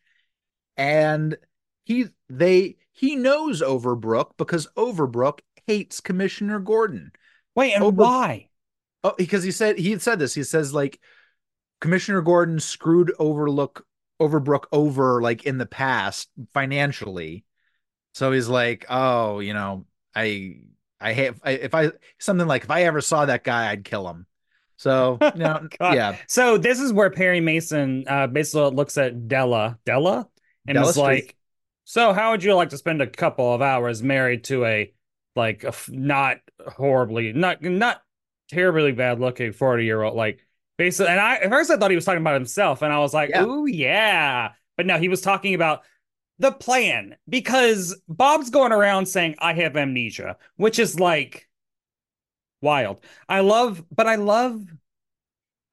and he they he knows Overbrook because Overbrook hates Commissioner Gordon. Wait, and Over- why? Oh, because he said he had said this. He says like Commissioner Gordon screwed Overlook Overbrook over like in the past financially. So he's like, oh, you know, I I have if I something like if I ever saw that guy, I'd kill him. So you know, yeah. So this is where Perry Mason uh basically looks at Della, Della, and Della is Street. like, so how would you like to spend a couple of hours married to a like a f- not horribly, not not terribly bad looking forty year old, like basically. And I at first I thought he was talking about himself, and I was like, Yeah. ooh, yeah. But no, he was talking about the plan, because Bob's going around saying, I have amnesia, which is like wild. I love, but I love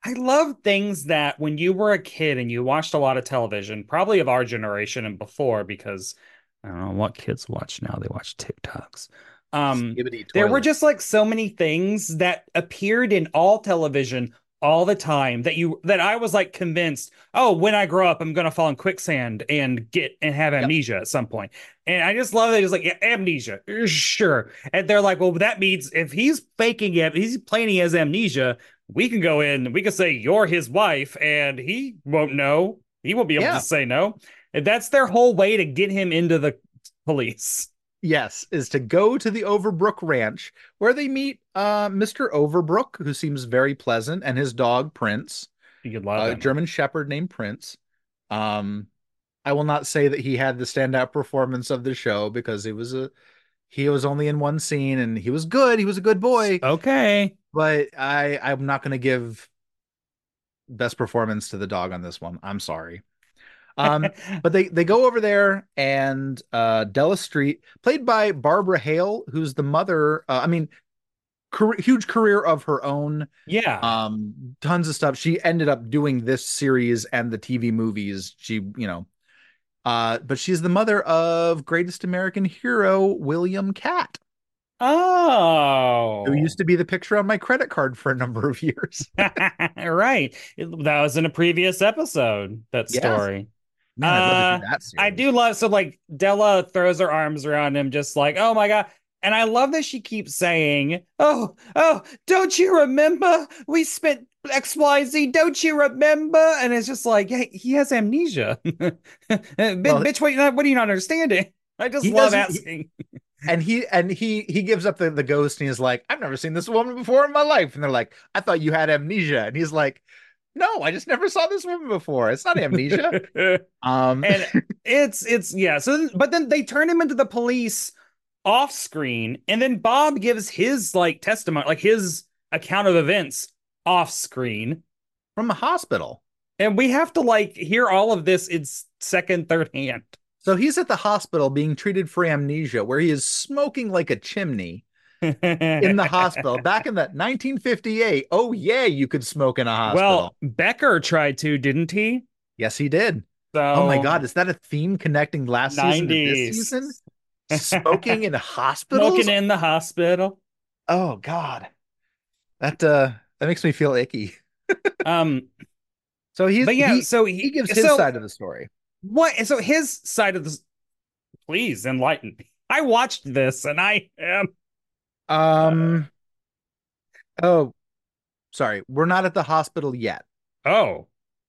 I love things that when you were a kid and you watched a lot of television, probably of our generation and before, because I don't know what kids watch now. They watch TikToks. Um, Skibbity there were toilet. just like so many things that appeared in all television all the time that you that I was like convinced, oh, when I grow up, I'm gonna fall in quicksand and get and have Yep. amnesia at some point. And I just love that it's like yeah, amnesia, sure. And they're like, well, that means if he's faking it, he's playing he has amnesia, we can go in, we can say you're his wife, and he won't know. He won't be able Yeah. to say no. And that's their whole way to get him into the police. Yes, is to go to the Overbrook Ranch where they meet uh, Mister Overbrook, who seems very pleasant, and his dog Prince, You could love a him. German Shepherd named Prince. Um, I will not say that he had the standout performance of the show because it was a he was only in one scene and he was good. He was a good boy, Okay. but I I'm not going to give best performance to the dog on this one. I'm sorry. Um, but they they go over there and uh Della Street, played by Barbara Hale, who's the mother. Uh, I mean, career, huge career of her own. Yeah. Um, tons of stuff. She ended up doing this series and the T V movies. She, you know, uh, but she's the mother of Greatest American Hero William Catt, Oh. who used to be the picture on my credit card for a number of years. Right. It- that was in a previous episode, that Yeah. story. Man, I'd love to Uh, do that series. I do love so like Della throws her arms around him just like, oh my God. And I love that she keeps saying, oh, oh, don't you remember? We spent X Y Z, don't you remember? And it's just like, hey, he has amnesia. B- Well, bitch, what, what are you not understanding? I just he love doesn't- he- asking. And he and he he gives up the, the ghost and he's like, I've never seen this woman before in my life. And they're like, I thought you had amnesia. And he's like, no, I just never saw this woman before. It's not amnesia. Um, And it's it's yeah. So but then they turn him into the police off screen, and then Bob gives his like testimony, like his account of events off screen, from a hospital. and we have to like hear all of this in second, third hand. So he's at the hospital being treated for amnesia, where he is smoking like a chimney in the hospital. Back in the nineteen fifty-eight. Oh yeah, you could smoke in a hospital. Well, Becker tried to, didn't he? Yes, he did. So Oh my God, is that a theme connecting last season to this nineties season? Smoking in hospitals? smoking in the hospital. Oh God, that uh, that makes me feel icky. Um, So he's but yeah, he, so he gives his so, side of the story. What? So his side of the. Please enlighten me. I watched this and I am. Um. Oh, sorry, we're not at the hospital yet. Oh,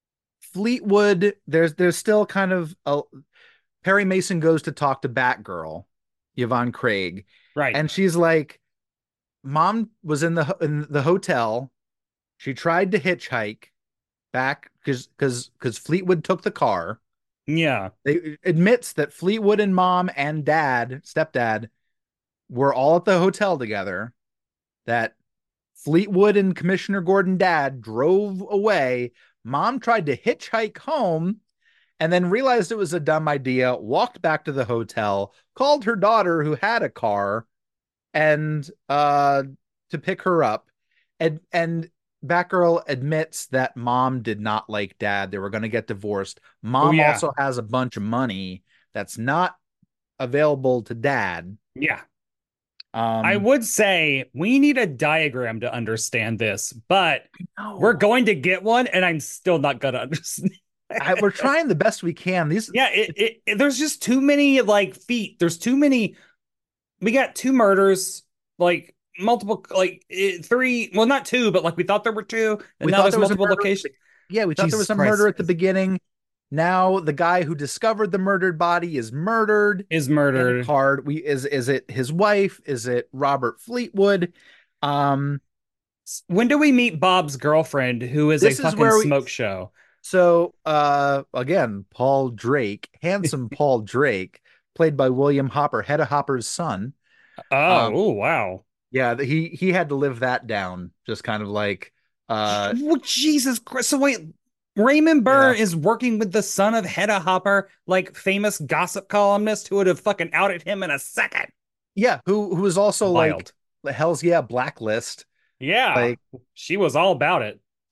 Fleetwood, there's there's still kind of a Perry Mason goes to talk to Batgirl, Yvonne Craig, right. and she's like, "Mom was in the in the hotel. She tried to hitchhike back because because because Fleetwood took the car. Yeah. They admits that Fleetwood and Mom and Dad, stepdad, were all at the hotel together. That Fleetwood and Commissioner Gordon Dad drove away. Mom tried to hitchhike home and then realized it was a dumb idea, walked back to the hotel, called her daughter who had a car and uh to pick her up. And and Batgirl admits that Mom did not like Dad. They were going to get divorced. Mom Oh, yeah. also has a bunch of money that's not available to Dad. Yeah. Um, I would say we need a diagram to understand this, but no. we're going to get one, and I'm still not going to understand. I, we're trying the best we can. These, Yeah, it, it, it- there's just too many like feet. There's too many. We got two murders, like multiple, like it, three. Well, not two, but like we thought there were two, and we now thought there's there was a multiple murder at the locations. be- Yeah, we thought there Jesus was a Christ. murder at the beginning. Now the guy who discovered the murdered body is murdered. Is In murdered. a card. We is is it his wife? Is it Robert Fleetwood? Um, When do we meet Bob's girlfriend, who is This a is fucking where we- smoke show? so uh, again, Paul Drake, handsome Paul Drake, played by William Hopper, Hedda Hopper's son. Oh, Um, ooh, wow. Yeah, the- he he had to live that down. Just kind of like uh, Well, Jesus Christ. So wait, Raymond Burr Yeah. is working with the son of Hedda Hopper, like famous gossip columnist who would have fucking outed him in a second. yeah, who who was also Wild. like Hell's Yeah Blacklist. Yeah. Like she was all about it.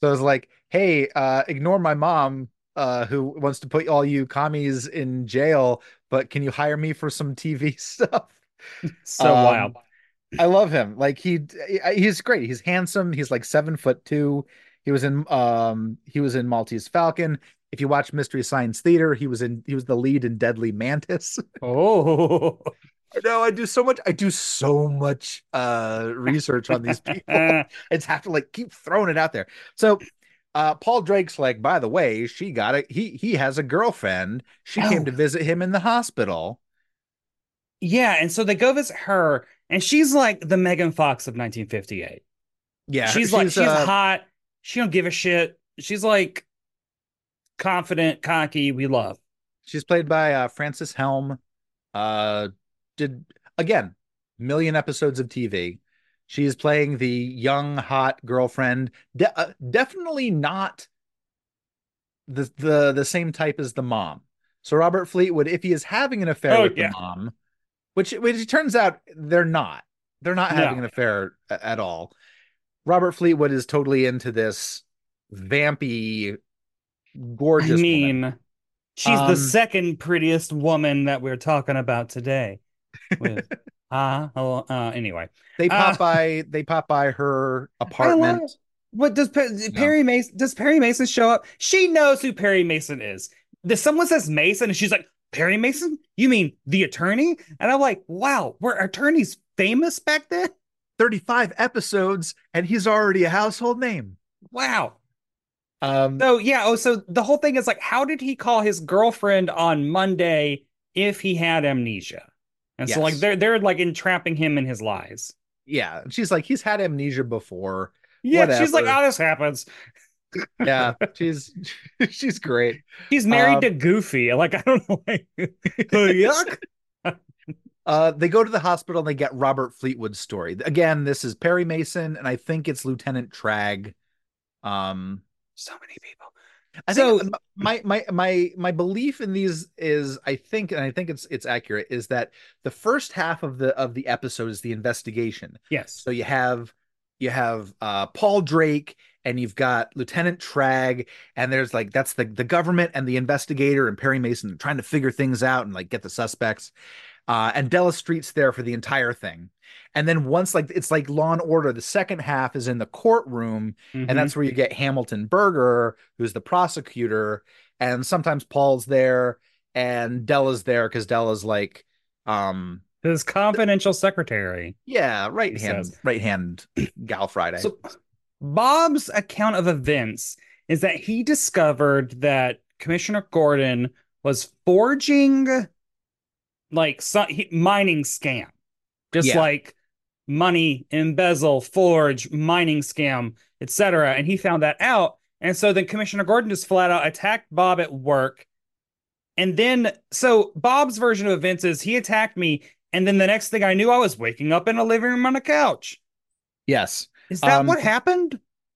So it's like, hey, uh, ignore my mom, uh, who wants to put all you commies in jail, but can you hire me for some T V stuff? So Um, wild. I love him. Like he he's great. He's handsome. He's like seven foot two. He was in um he was in Maltese Falcon. If you watch Mystery Science Theater, he was in he was the lead in Deadly Mantis. Oh. No, I do so much. I do so much uh research on these people. I just have to like keep throwing it out there. So uh Paul Drake's like, by the way, she got it. He he has a girlfriend. She came Oh, to visit him in the hospital. yeah. And so they go visit her, and she's like the Megan Fox of nineteen fifty-eight. Yeah, She's like, she's she's uh hot. She don't give a shit. She's like confident, cocky. We love. she's played by uh Frances Helm. Uh did again, million episodes of T V. She's playing the young, hot girlfriend. De uh, definitely not the the the same type as the mom. So Robert Fleetwood, if he is having an affair Oh, with the yeah. mom, which which it turns out they're not. They're not having No. an affair a- at all. Robert Fleetwood is totally into this vampy, I gorgeous woman. mean, she's the Um, second prettiest woman that we're talking about today. With uh, oh, uh anyway. they Uh pop by they pop by her I love apartment. what does Pe- No. Perry Mason does Perry Mason show up? She knows who Perry Mason is. There's someone says Mason and she's like, Perry Mason? You mean the attorney? And I'm like, wow, were attorneys famous back then? thirty-five episodes and he's already a household name. Wow. Um, So yeah, oh, so the whole thing is like, how did he call his girlfriend on Monday if he had amnesia? And so like yes. they're they're like entrapping him in his lies. Yeah. She's like, he's had amnesia before. Yeah, she's like, Whatever. oh, this happens. Yeah, she's she's great. He's married Um, to Goofy. Like, I don't know. Like, yuck. uh, they go to the hospital and they get Robert Fleetwood's story. Again, this is Perry Mason, and I think it's Lieutenant Tragg. Um, So many people. I So think my my my my belief in these is I think, and I think it's it's accurate, is that the first half of the of the episode is the investigation. yes. So you have you have uh Paul Drake and you've got Lieutenant Tragg, and there's like that's the the government and the investigator and Perry Mason trying to figure things out and like get the suspects. Uh, and Della Street's there for the entire thing. And then once like it's like Law and Order, the second half is in the courtroom, Mhm. and that's where you get Hamilton Berger, who's the prosecutor, and sometimes Paul's there and Della's there because Della's like, um, His confidential secretary. yeah, right He hand, says. right hand, Gal Friday. So Bob's account of events is that he discovered that Commissioner Gordon was forging like some he, mining scam, just Yeah. like money, embezzle, forge, mining scam, et cetera. And he found that out. And so then Commissioner Gordon just flat out attacked Bob at work. And then, so Bob's version of events is he attacked me. And then the next thing I knew, I was waking up in a living room on a couch. Yes. Is that Um, what happened?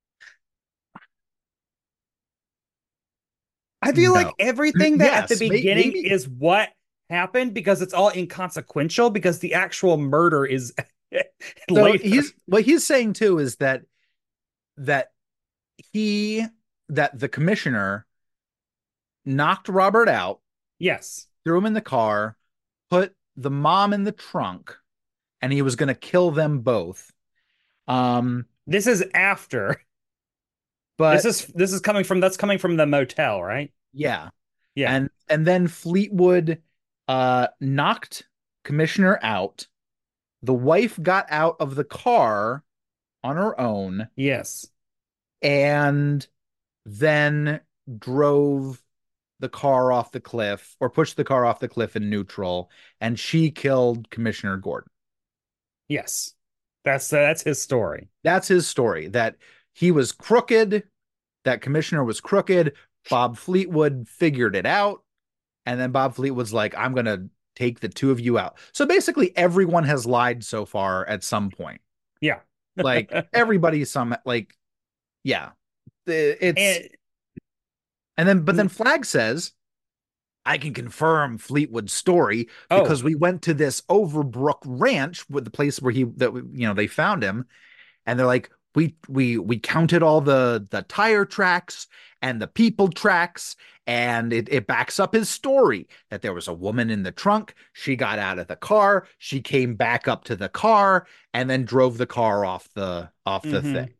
I feel No. like everything that at Yes, the may- beginning maybe- is what happened because it's all inconsequential because the actual murder is So later. he's what he's saying too is that that he that the commissioner knocked Robert out, Yes. threw him in the car, put the mom in the trunk, and he was going to kill them both. Um, This is after. but This is this is coming from that's coming from the motel, right? yeah, Yeah. and and then Fleetwood uh knocked Commissioner out. The wife got out of the car on her own Yes. and then drove the car off the cliff or pushed the car off the cliff in neutral, and she killed Commissioner Gordon. Yes. That's uh, that's his story. That's his story, that he was crooked, that Commissioner was crooked. Bob Fleetwood figured it out, and then Bob Fleetwood's like, I'm going to take the two of you out. So basically everyone has lied so far at some point. Yeah. Like everybody some like yeah. It's And and then but then Flag says, I can confirm Fleetwood's story Oh. because we went to this Overbrook Ranch with the place where he that you know they found him, and they're like, we we we counted all the the tire tracks and the people tracks, and it, it backs up his story that there was a woman in the trunk. She got out of the car, she came back up to the car, and then drove the car off the off the Mhm. thing.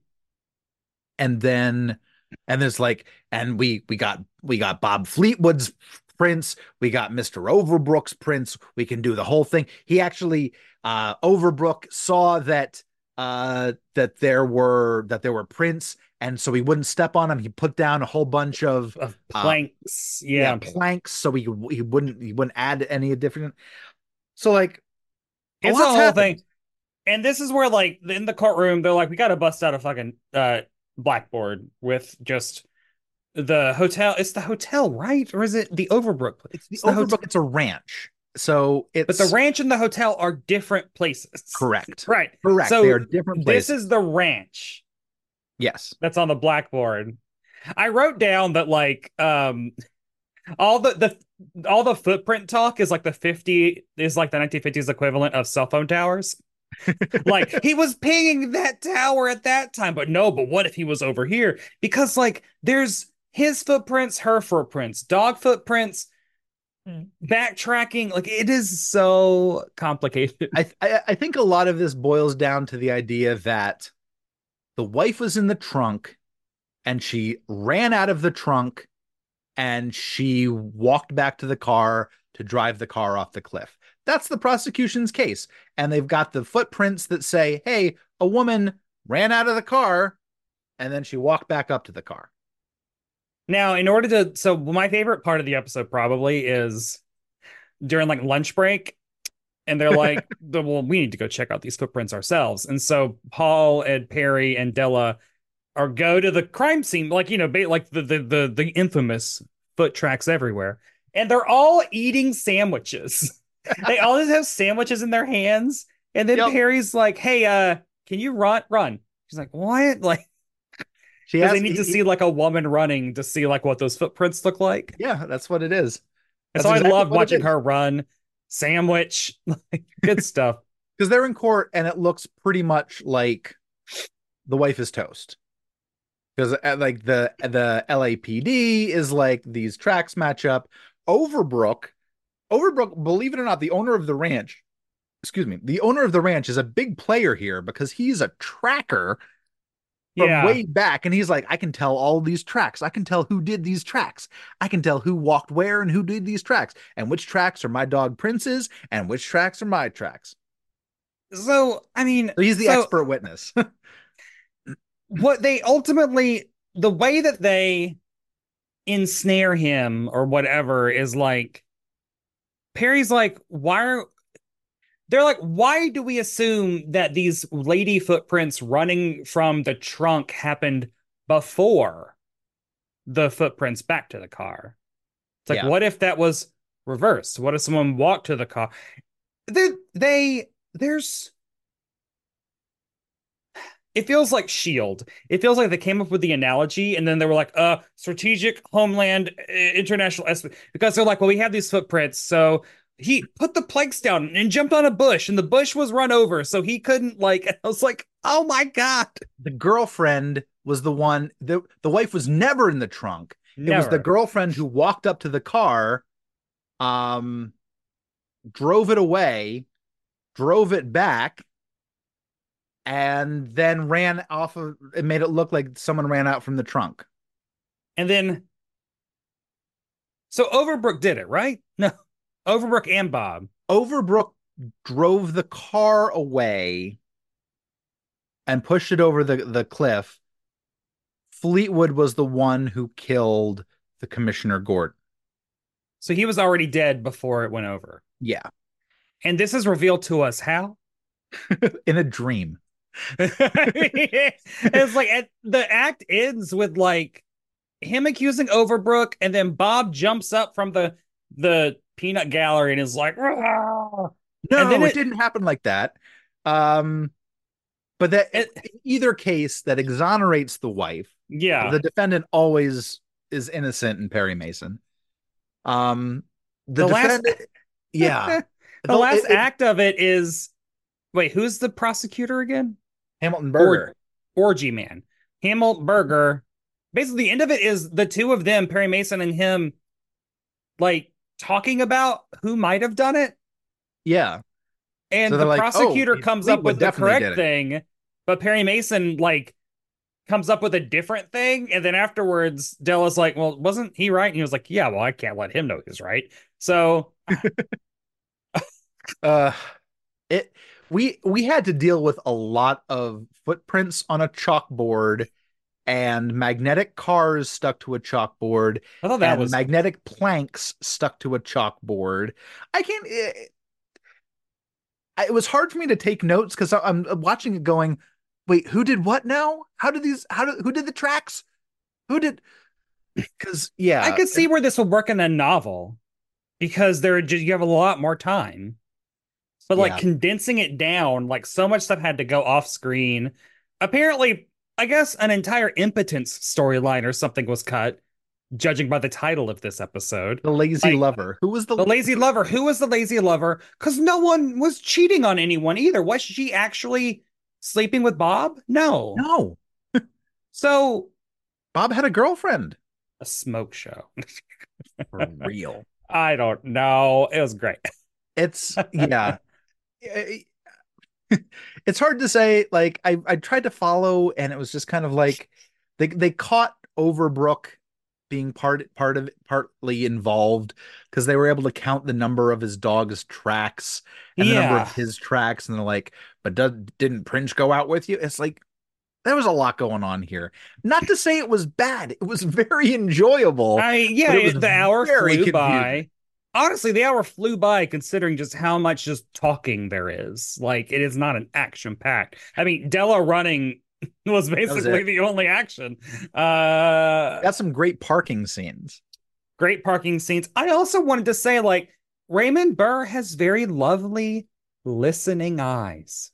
And then and there's like, and we we got we got Bob Fleetwood's prints, we got Mister Overbrook's prints. We can do the whole thing. He actually uh Overbrook saw that uh that there were that there were prints, and so he wouldn't step on them. He put down a whole bunch of Of uh, planks. yeah, Yeah. planks, so he he wouldn't he wouldn't add any different. So like, a It's a lot's whole happened. thing. And this is where, like, in the courtroom, they're like, we got to bust out a fucking uh, blackboard with just the hotel. It's the hotel, right? Or is it the Overbrook? It's the It's the Overbrook. hotel. It's a ranch, so it's But the ranch and the hotel are different places. correct. Right. Correct. So They are different this places. is the ranch Yes. that's on the blackboard. I wrote down that, like, um, all the the all the footprint talk is like the fifty is like the nineteen fifties equivalent of cell phone towers. Like, he was pinging that tower at that time, but no, but what if he was over here? Because, like, there's his footprints, her footprints, dog footprints, backtracking. Like, it is so complicated. I, I I think a lot of this boils down to the idea that the wife was in the trunk and she ran out of the trunk and she walked back to the car to drive the car off the cliff. That's the prosecution's case. And they've got the footprints that say, hey, a woman ran out of the car and then she walked back up to the car. Now, in order to, so my favorite part of the episode probably is during like lunch break, and they're like, well, we need to go check out these footprints ourselves. And so Paul and Perry and Della are go to the crime scene, like, you know, like the the the, the infamous foot tracks everywhere, and they're all eating sandwiches. They all just have sandwiches in their hands, and then Yep. Perry's like, "Hey, uh, can you run? Run?" She's like, "What?" Like, She because has they need he- to see like a woman running to see like what those footprints look like. Yeah, that's what it is. And That's so exactly I loved what it watching is. her run, sandwich, like, good stuff. Because they're in court and it looks pretty much like the wife is toast. Because like the the L A P D is like, these tracks match up. Overbrook, Overbrook, believe it or not, the owner of the ranch, excuse me, the owner of the ranch is a big player here because he's a tracker from Yeah. way back, and he's like, I can tell all these tracks. I can tell who did these tracks. I can tell who walked where and who did these tracks, and which tracks are my dog Prince's and which tracks are my tracks. So, I mean, So he's the so expert witness. what they ultimately, the way that they ensnare him or whatever is like, Perry's like, why are they're like, why do we assume that these lady footprints running from the trunk happened before the footprints back to the car? It's like, Yeah. what if that was reversed? What if someone walked to the car? They, they, there's, it feels like Shield. It feels like they came up with the analogy and then they were like, uh, strategic homeland uh, international, es-" because they're like, well, we have these footprints. So he put the planks down and jumped on a bush and the bush was run over. So he couldn't, like, I was like, oh my God. The girlfriend was the one, the, the wife was never in the trunk. It was the Never. girlfriend who walked up to the car, um, drove it away, drove it back, and then ran off of it, made it look like someone ran out from the trunk. And then, so Overbrook did it, right? No, Overbrook and Bob. Overbrook drove the car away and pushed it over the, the cliff. Fleetwood was the one who killed the Commissioner Gordon. So he was already dead before it went over. Yeah. And this is revealed to us how? In a dream. It's like at, the act ends with like him accusing Overbrook, and then Bob jumps up from the the peanut gallery and is like, "Rah!" No, And then it, it- didn't happen like that. Um, but that It- in either case that exonerates the wife. yeah. The defendant always is innocent in Perry Mason. Um, the, The last- defendant, yeah, The last it- it- act of it is, wait, who's the prosecutor again? Hamilton Berger. Orgy Man. Hammelberger. Basically, the end of it is the two of them, Perry Mason and him, like talking about who might have done it. Yeah. And So the like, prosecutor oh, comes up with the correct it. thing, but Perry Mason like comes up with a different thing. And then afterwards, Della's like, well, wasn't he right? And he was like, yeah, well, I can't let him know he's right. So uh it we we had to deal with a lot of footprints on a chalkboard and magnetic cars stuck to a chalkboard. I thought that and was magnetic planks stuck to a chalkboard. I can't it, it was hard for me to take notes because I'm watching it going, wait, who did what now? How did these how did who did the tracks? Who did because yeah. I could see where this would work in a novel because there just you have a lot more time. But like Yeah. condensing it down, like so much stuff had to go off screen. Apparently, I guess an entire impotence storyline or something was cut, judging by the title of this episode. The lazy Like, lover. Who was the The lazy lover. Who was the lazy lover? Because no one was cheating on anyone either. Was she actually sleeping with Bob? No. No. So Bob had a girlfriend. a smoke show. For real. I don't know. It was great. It's yeah. It's hard to say. Like I, I tried to follow, and it was just kind of like they they caught Overbrook being part part of partly involved because they were able to count the number of his dog's tracks and the number Yeah. of his tracks, and they're like, but does, didn't Prince go out with you? It's like there was a lot going on here. Not to say it was bad; it was very enjoyable. I yeah, but it was it- the hour very flew confusing. by. Honestly, the hour flew by considering just how much just talking there is. Like, it is not an action packed. I mean, Della running was basically it. the only action. Uh, Got some great parking scenes. great parking scenes. I also wanted to say, like, Raymond Burr has very lovely listening eyes.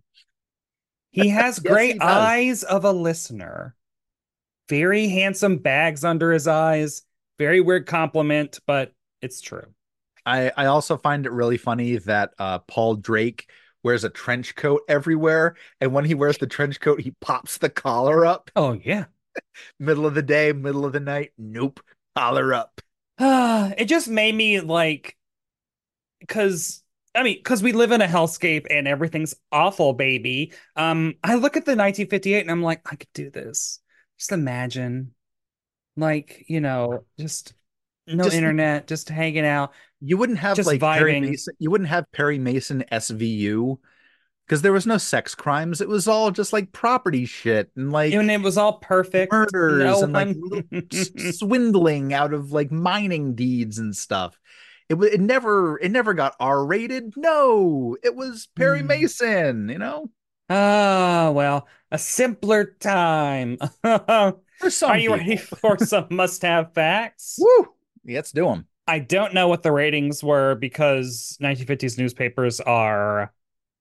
He has Yes, great he does. eyes of a listener. Very handsome bags under his eyes. Very weird compliment, but it's true. I, I also find it really funny that uh, Paul Drake wears a trench coat everywhere. And when he wears the trench coat, he pops the collar up. Oh, yeah. Middle of the day, middle of the night. Nope. Collar up. It just made me like, because, I mean, because we live in a hellscape and everything's awful, baby. Um, I look at the nineteen fifty-eight and I'm like, I could do this. Just imagine, like, you know, just no Just- internet, just hanging out. You wouldn't have Just like Perry vibing. Mason. You wouldn't have Perry Mason S V U because there was no sex crimes. It was all just like property shit and like And it was all perfect. murders No and like one- little s- swindling out of like mining deeds and stuff. It wa- it never it never got R rated. No, it was Perry Hmm. Mason. You know, Ah, well, a simpler time. Are for some you ready people. for some must-have facts? Woo! Let's do them. I don't know what the ratings were because nineteen fifties newspapers are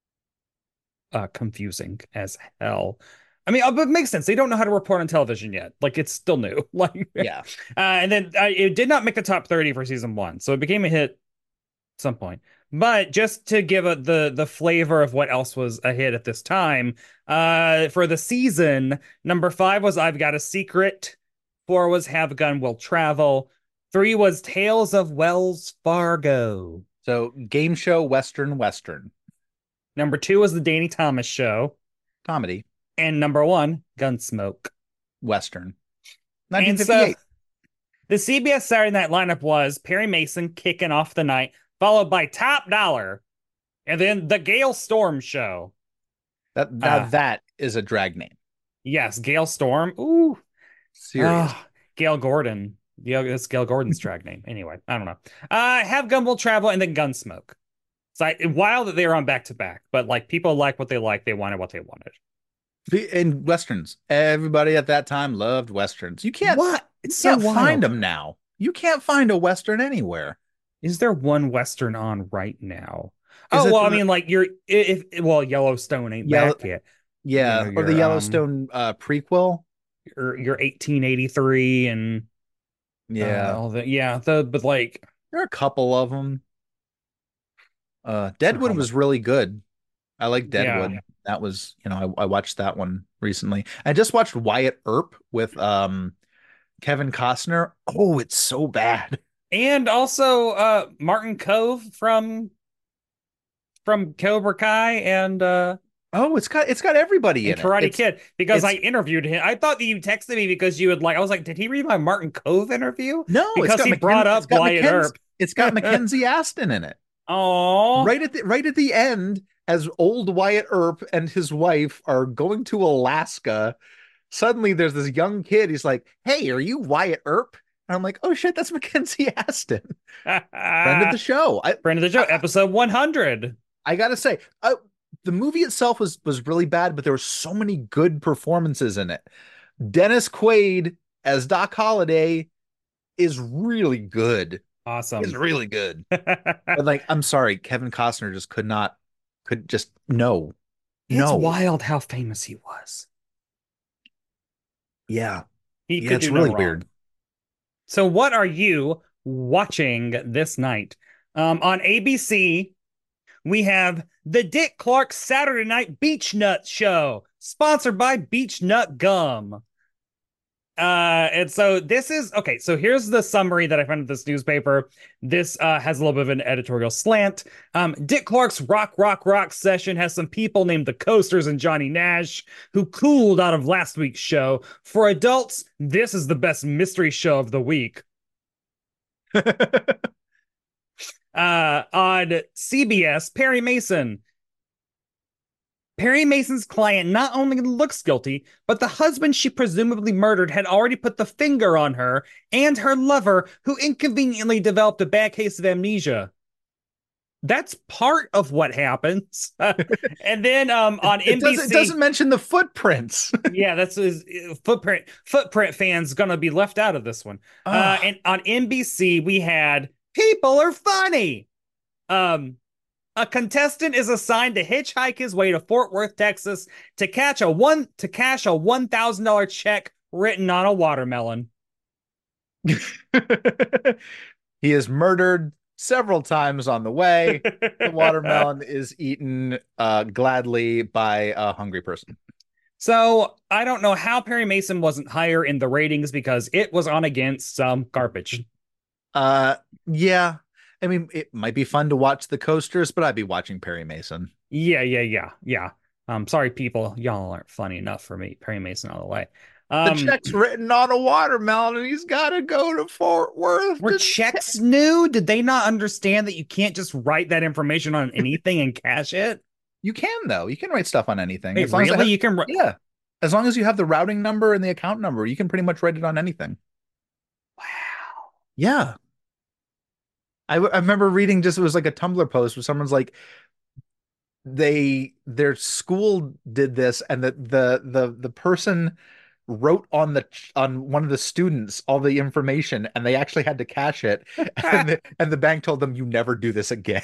uh, confusing as hell. I mean, uh, but it makes sense. They don't know how to report on television yet. Like, it's still new. Like, Yeah. Uh, and then uh, it did not make the top thirty for season one, so it became a hit at some point. But just to give a, the the flavor of what else was a hit at this time, uh, for the season, number five was I've Got a Secret. Four was Have Gun Will Travel. Three was Tales of Wells Fargo. So game show, Western, Western Number two was The Danny Thomas Show. comedy, And number one, Gunsmoke. Western. And so nineteen fifty-eight. the C B S Saturday Night lineup was Perry Mason kicking off the night, followed by Top Dollar, and then The Gale Storm Show. That that, uh, that is a drag name. Yes, Gale Storm. Ooh. Serious. Ah, Gail Gordon. Yeah, that's Gail Gordon's drag name. Anyway, I don't know. Uh, Have Gun Will Travel and then Gunsmoke. It's like wild that they were on back to back, but like people like what they like. They wanted what they wanted. The- In westerns, everybody at that time loved westerns. You can't What? You It's so can't wild. find them now. You can't find a western anywhere. Is there one Western on right now? Is oh, it well, I the- mean, like you're if, if well, Yellowstone ain't Yellow- back yet. Yeah, You know, or the your, um, Yellowstone uh, prequel. Your your eighteen eighty-three and Yeah, uh, all the yeah, the but like there are a couple of them. Uh, Deadwood Oklahoma. was really good. I like Deadwood. Yeah. That was, you know, I, I watched that one recently. I just watched Wyatt Earp with um Kevin Costner. Oh, it's so bad. And also uh Martin Cove from from Cobra Kai and uh Oh, it's got it's got everybody and in it. Karate It's, Kid, because I it's interviewed him. I thought that you texted me because you would like, I was like, did he read my Martin Cove interview? no, it's Because got he Macken- brought it's up got Wyatt Mackenzie, Earp. it's got Mackenzie Aston in it. Oh, Right at the right at the end, as old Wyatt Earp and his wife are going to Alaska, suddenly there's this young kid. He's like, "Hey, are you Wyatt Earp?" And I'm like, "Oh shit, that's Mackenzie Aston, friend of the show." I, friend of the show, I, episode one hundred. I gotta say, uh, the movie itself was was really bad, but there were so many good performances in it. Dennis Quaid as Doc Holliday is really good. Awesome. Is really good. But like, I'm sorry, Kevin Costner just could not, could just no, It's no. wild how famous he was. Yeah, He yeah, could it's do really no wrong. weird. So what are you watching this night? Um, on A B C, we have the Dick Clark Saturday Night Beach Nut Show, sponsored by Beach Nut Gum. Uh, and so this is okay. So here's the summary that I found in this newspaper. This uh, has a little bit of an editorial slant. Um, Dick Clark's Rock, Rock, Rock session has some people named the Coasters and Johnny Nash who cooled out of last week's show. For adults, this is the best mystery show of the week. uh, on C B S, Perry Mason. Perry Mason's client not only looks guilty, but the husband she presumably murdered had already put the finger on her and her lover, who inconveniently developed a bad case of amnesia. That's part of what happens. And then um, on it N B C, doesn't, it doesn't mention the footprints. yeah, that's his footprint. Footprint fans gonna be left out of this one. Oh. Uh, and on N B C, we had People Are Funny. Um. A contestant is assigned to hitchhike his way to Fort Worth, Texas, to catch a one to cash a one thousand dollar check written on a watermelon. He is murdered several times on the way. The watermelon is eaten uh, gladly by a hungry person. So I don't know how Perry Mason wasn't higher in the ratings, because it was on against some garbage. Uh, yeah. I mean, it might be fun to watch the Coasters, but I'd be watching Perry Mason. Yeah, yeah, yeah, yeah. Um, sorry, people, y'all aren't funny enough for me. Perry Mason all the way. Um, the check's written on a watermelon, and he's got to go to Fort Worth. Were checks new? Did they not understand that you can't just write that information on anything and cash it? You can, though. You can write stuff on anything. Wait, as long really? as have, you can. Yeah, as long as you have the routing number and the account number, you can pretty much write it on anything. Wow. Yeah. I, I remember reading, just it was like a Tumblr post where someone's like, they their school did this, and the the the the person wrote on the on one of the students all the information, and they actually had to cash it, and the, and the bank told them, you never do this again.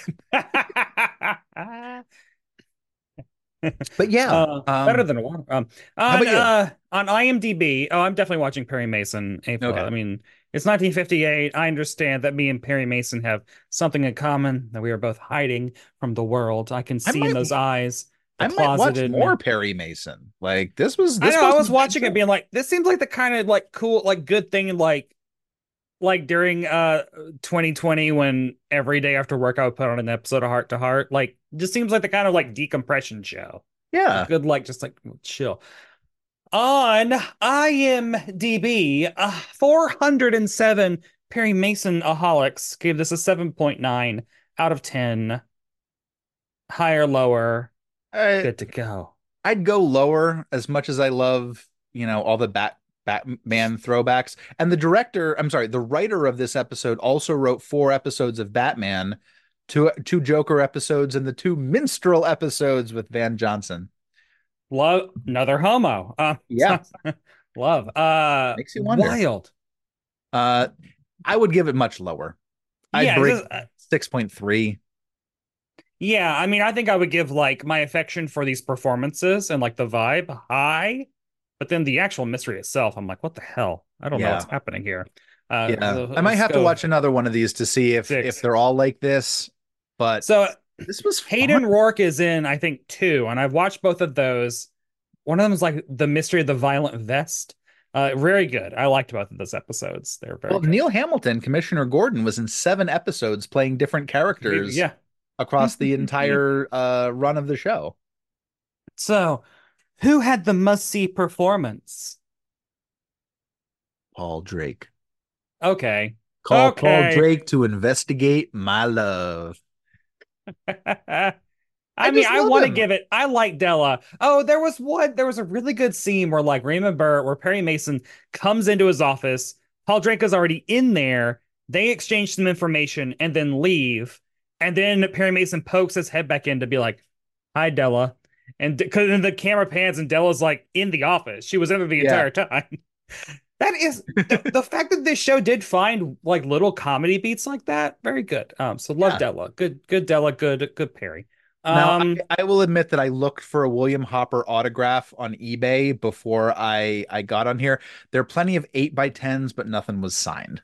But yeah, uh, um, better than a water. Um, on uh, on IMDb, oh, I'm definitely watching Perry Mason. April. Okay. I mean, it's nineteen fifty-eight. I understand that me and Perry Mason have something in common, that we are both hiding from the world. I can see might, in those eyes. I might watch more Perry Mason. Like this was. This I know. I was wasn't watching bad. it, being like, this seems like the kind of like cool, like good thing, like. Like during uh twenty twenty, when every day after work I would put on an episode of Heart to Heart, like just seems like the kind of like decompression show. Yeah, good, like just like chill. On IMDb, uh, four hundred seven Perry Mason aholics gave this a seven point nine out of ten. Higher, lower, I, good to go. I'd go lower, as much as I love, you know, all the bat. Batman throwbacks. And the director, I'm sorry, the writer of this episode also wrote four episodes of Batman, two two Joker episodes, and the two Minstrel episodes with Van Johnson. Love another homo. Uh, yeah, love. Uh, makes you wonder. Wild. Uh, I would give it much lower. I'd yeah, break this, uh, six point three. Yeah, I mean, I think I would give like my affection for these performances and like the vibe high. But then the actual mystery itself, I'm like, what the hell? I don't yeah. know what's happening here. Uh, yeah, I might have to watch another one of these to see if six. if they're all like this. But so This was Hayden fun. Rourke is in, I think, two, and I've watched both of those. One of them is like The Mystery of the Violent Vest. Uh, very good. I liked both of those episodes. They're very Well, good. Neil Hamilton, Commissioner Gordon, was in seven episodes playing different characters Yeah. across the entire uh, run of the show. So, who had the must-see performance? Paul Drake. Okay. Call okay. Paul Drake to investigate my love. I, I mean, just I love want to him. give it. I like Della. Oh, there was one. There was a really good scene where, like, Raymond Burr, where Perry Mason comes into his office. Paul Drake is already in there. They exchange some information and then leave. And then Perry Mason pokes his head back in to be like, "Hi, Della." And because then the camera pans and Della's like in the office. She was in there the Yeah. entire time. That is the, the fact that this show did find like little comedy beats like that. Very good. Um, so love Yeah. Della. Good, good Della. Good, good Perry. Now, Um, I, I will admit that I looked for a William Hopper autograph on eBay before I I got on here. There are plenty of eight by tens, but nothing was signed.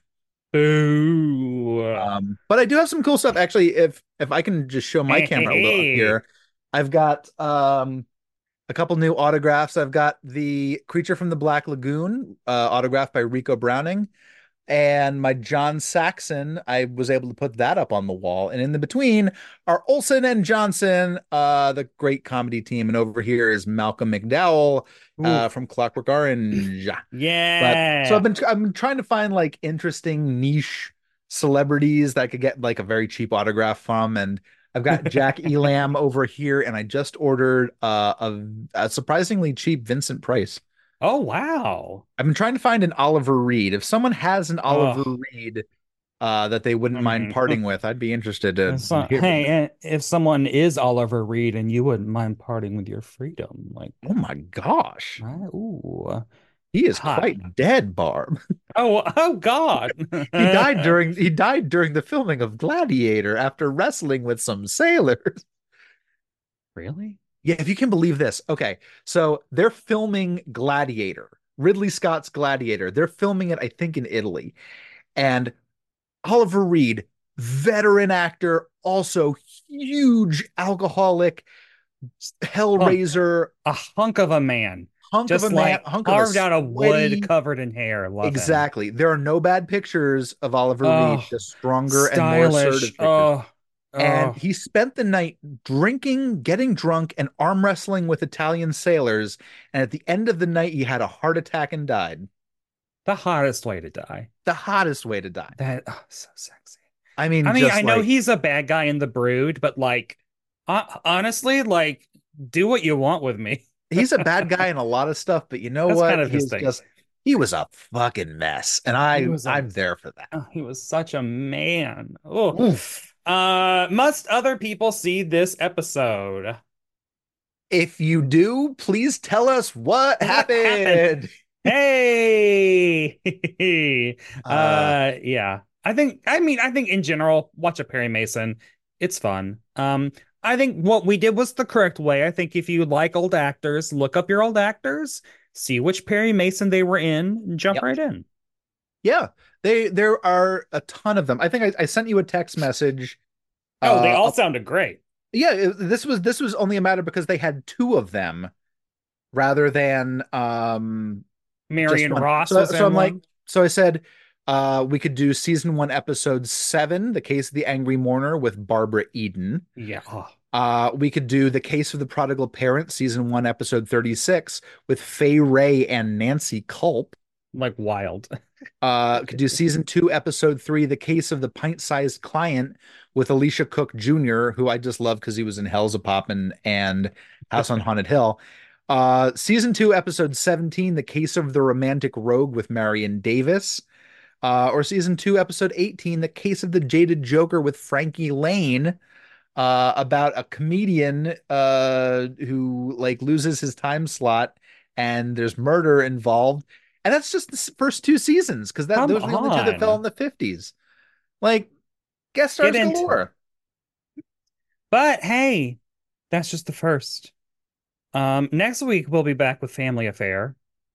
boo. Um, but I do have some cool stuff. Actually, if if I can just show my camera a little up here, I've got um a couple new autographs. I've got the Creature from the Black Lagoon, uh, autographed by Rico Browning, and my John Saxon. I was able to put that up on the wall. And in the between are Olsen and Johnson, uh, the great comedy team. And over here is Malcolm McDowell uh, from Clockwork Orange. Yeah. But so I've been I've been trying to find like interesting niche celebrities that I could get like a very cheap autograph from, and I've got Jack Elam over here, and I just ordered uh, a, a surprisingly cheap Vincent Price. Oh, wow. I've been trying to find an Oliver Reed. If someone has an Oliver Oh. Reed uh, that they wouldn't I mind mean, parting with, I'd be interested to So, hear. hey, and if someone is Oliver Reed and you wouldn't mind parting with your freedom, like, Oh my gosh, I- ooh, he is Hot. quite dead, Barb. oh, oh, God, He died during he died during the filming of Gladiator after wrestling with some sailors. Really? Yeah, if you can believe this. Okay, so they're filming Gladiator, Ridley Scott's Gladiator. They're filming it, I think, in Italy. And Oliver Reed, veteran actor, also huge alcoholic, Hellraiser, A hunk of a man, hunk just of a man, like hunk of a carved out of sweaty- wood, covered in hair. Love him. Exactly. There are no bad pictures of Oliver Oh, Reed, just stronger and more assertive stylish. pictures. Oh, And oh. he spent the night drinking, getting drunk, and arm wrestling with Italian sailors. And at the end of the night, he had a heart attack and died. The hottest way to die. The hottest way to die. That oh, so sexy. I mean, I mean, just I know like, he's a bad guy in The Brood, but like, uh, honestly, like, do what you want with me. he's a bad guy in a lot of stuff, but you know That's what? kind of his He's thing. just he was a fucking mess, and I He was a- I'm there for that. Oh, he was such a man. Oh, uh, must other people see this episode? If you do, please tell us what What happened. Hey, uh, Uh, yeah. I think. I mean, I think in general, watch a Perry Mason. It's fun. Um, I think what we did was the correct way. I think if you like old actors, look up your old actors, see which Perry Mason they were in, and jump Yep. right in. Yeah, they there are a ton of them. I think I, I sent you a text message. Oh, they uh, all sounded great. Yeah, it- this was this was only a matter because they had two of them rather than um Marion just one. Ross So, was so in I'm like, one. so I said uh we could do season one, episode seven, The Case of the Angry Mourner with Barbara Eden. Yeah. Oh, Uh, we could do The Case of the Prodigal Parent, season one, episode thirty-six, with Faye Ray and Nancy Culp. like wild. Uh, could do season two, episode three, The Case of the Pint-Sized Client, with Alicia Cook Junior, who I just love because he was in Hell's a Poppin' and House on Haunted Hill. Uh, season two, episode seventeen, The Case of the Romantic Rogue with Marion Davis. Uh, or season two, episode eighteen, The Case of the Jaded Joker with Frankie Lane. Uh, about a comedian uh who like loses his time slot and there's murder involved, and that's just the s- first two seasons because that Come those are the only two that fell on. in the fifties. Like guest stars Get into galore. But hey, that's just the first. Um, next week we'll be back with Family Affair.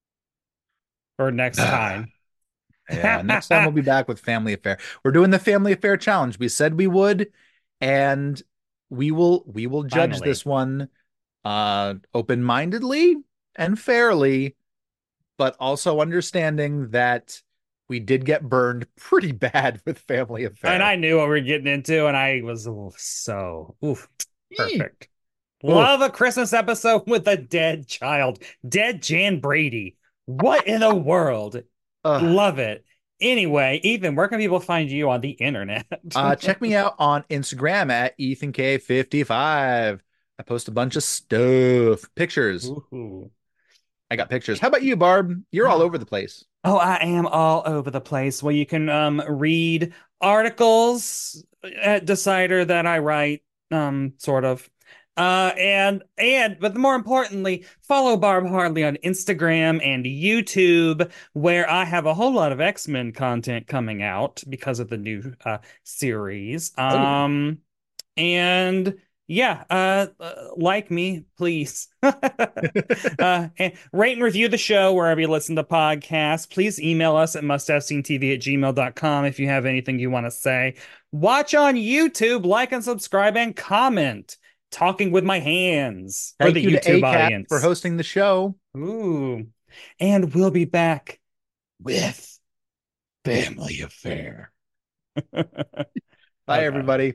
Or next time. Yeah, next time we'll be back with Family Affair. We're doing the Family Affair challenge. We said we would, and we will we will judge Finally. this one uh open-mindedly and fairly, but also understanding that we did get burned pretty bad with Family Affair. And I knew what we were getting into, and I was oh, so oof, perfect. Oof. Love a Christmas episode with a dead child, dead Jan Brady. What in the world? Ugh. Love it. Anyway, Ethan, where can people find you on the internet? uh, check me out on Instagram at Ethan K fifty-five. I post a bunch of stuff, pictures. Ooh. I got pictures. How about you, Barb? You're all over the place. Oh, I am all over the place. Well, you can um read articles at Decider that I write, um, sort of. Uh, and, and, but more importantly, follow Barb Hartley on Instagram and YouTube, where I have a whole lot of X-Men content coming out because of the new uh series. Um, and yeah, uh, uh, like me, please. uh, and rate and review the show wherever you listen to podcasts. Please email us at musthavesceentv at gmail dot com if you have anything you want to say. Watch on YouTube, like and subscribe, and comment. Talking with my hands for Thank the you YouTube to A C A T audience for hosting the show. Ooh, and we'll be back with Family Affair. Bye, Okay. everybody.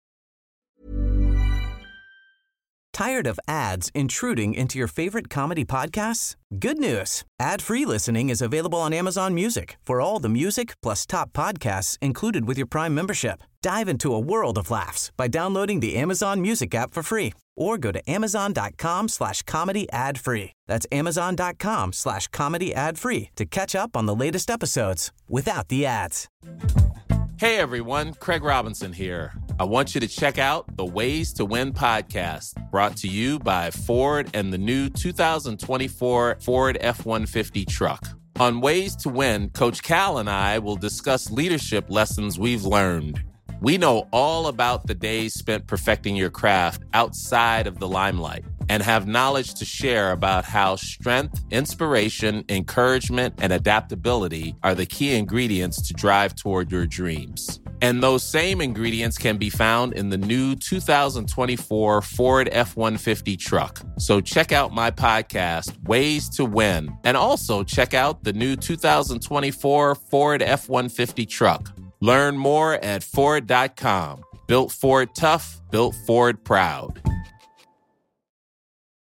Tired of ads intruding into your favorite comedy podcasts? Good news. Ad-free listening is available on Amazon Music for all the music plus top podcasts included with your Prime membership. Dive into a world of laughs by downloading the Amazon Music app for free or go to amazon.com slash comedy ad free. That's amazon.com slash comedy ad free to catch up on the latest episodes without the ads. Hey everyone, Craig Robinson here. I want you to check out the Ways to Win podcast, brought to you by Ford and the new two thousand twenty-four Ford F one fifty truck. On Ways to Win, Coach Cal and I will discuss leadership lessons we've learned. We know all about the days spent perfecting your craft outside of the limelight and have knowledge to share about how strength, inspiration, encouragement, and adaptability are the key ingredients to drive toward your dreams. And those same ingredients can be found in the new two thousand twenty-four Ford F one fifty truck. So check out my podcast, Ways to Win, and also check out the new two thousand twenty-four Ford F one fifty truck. Learn more at Ford dot com. Built Ford tough, built Ford proud.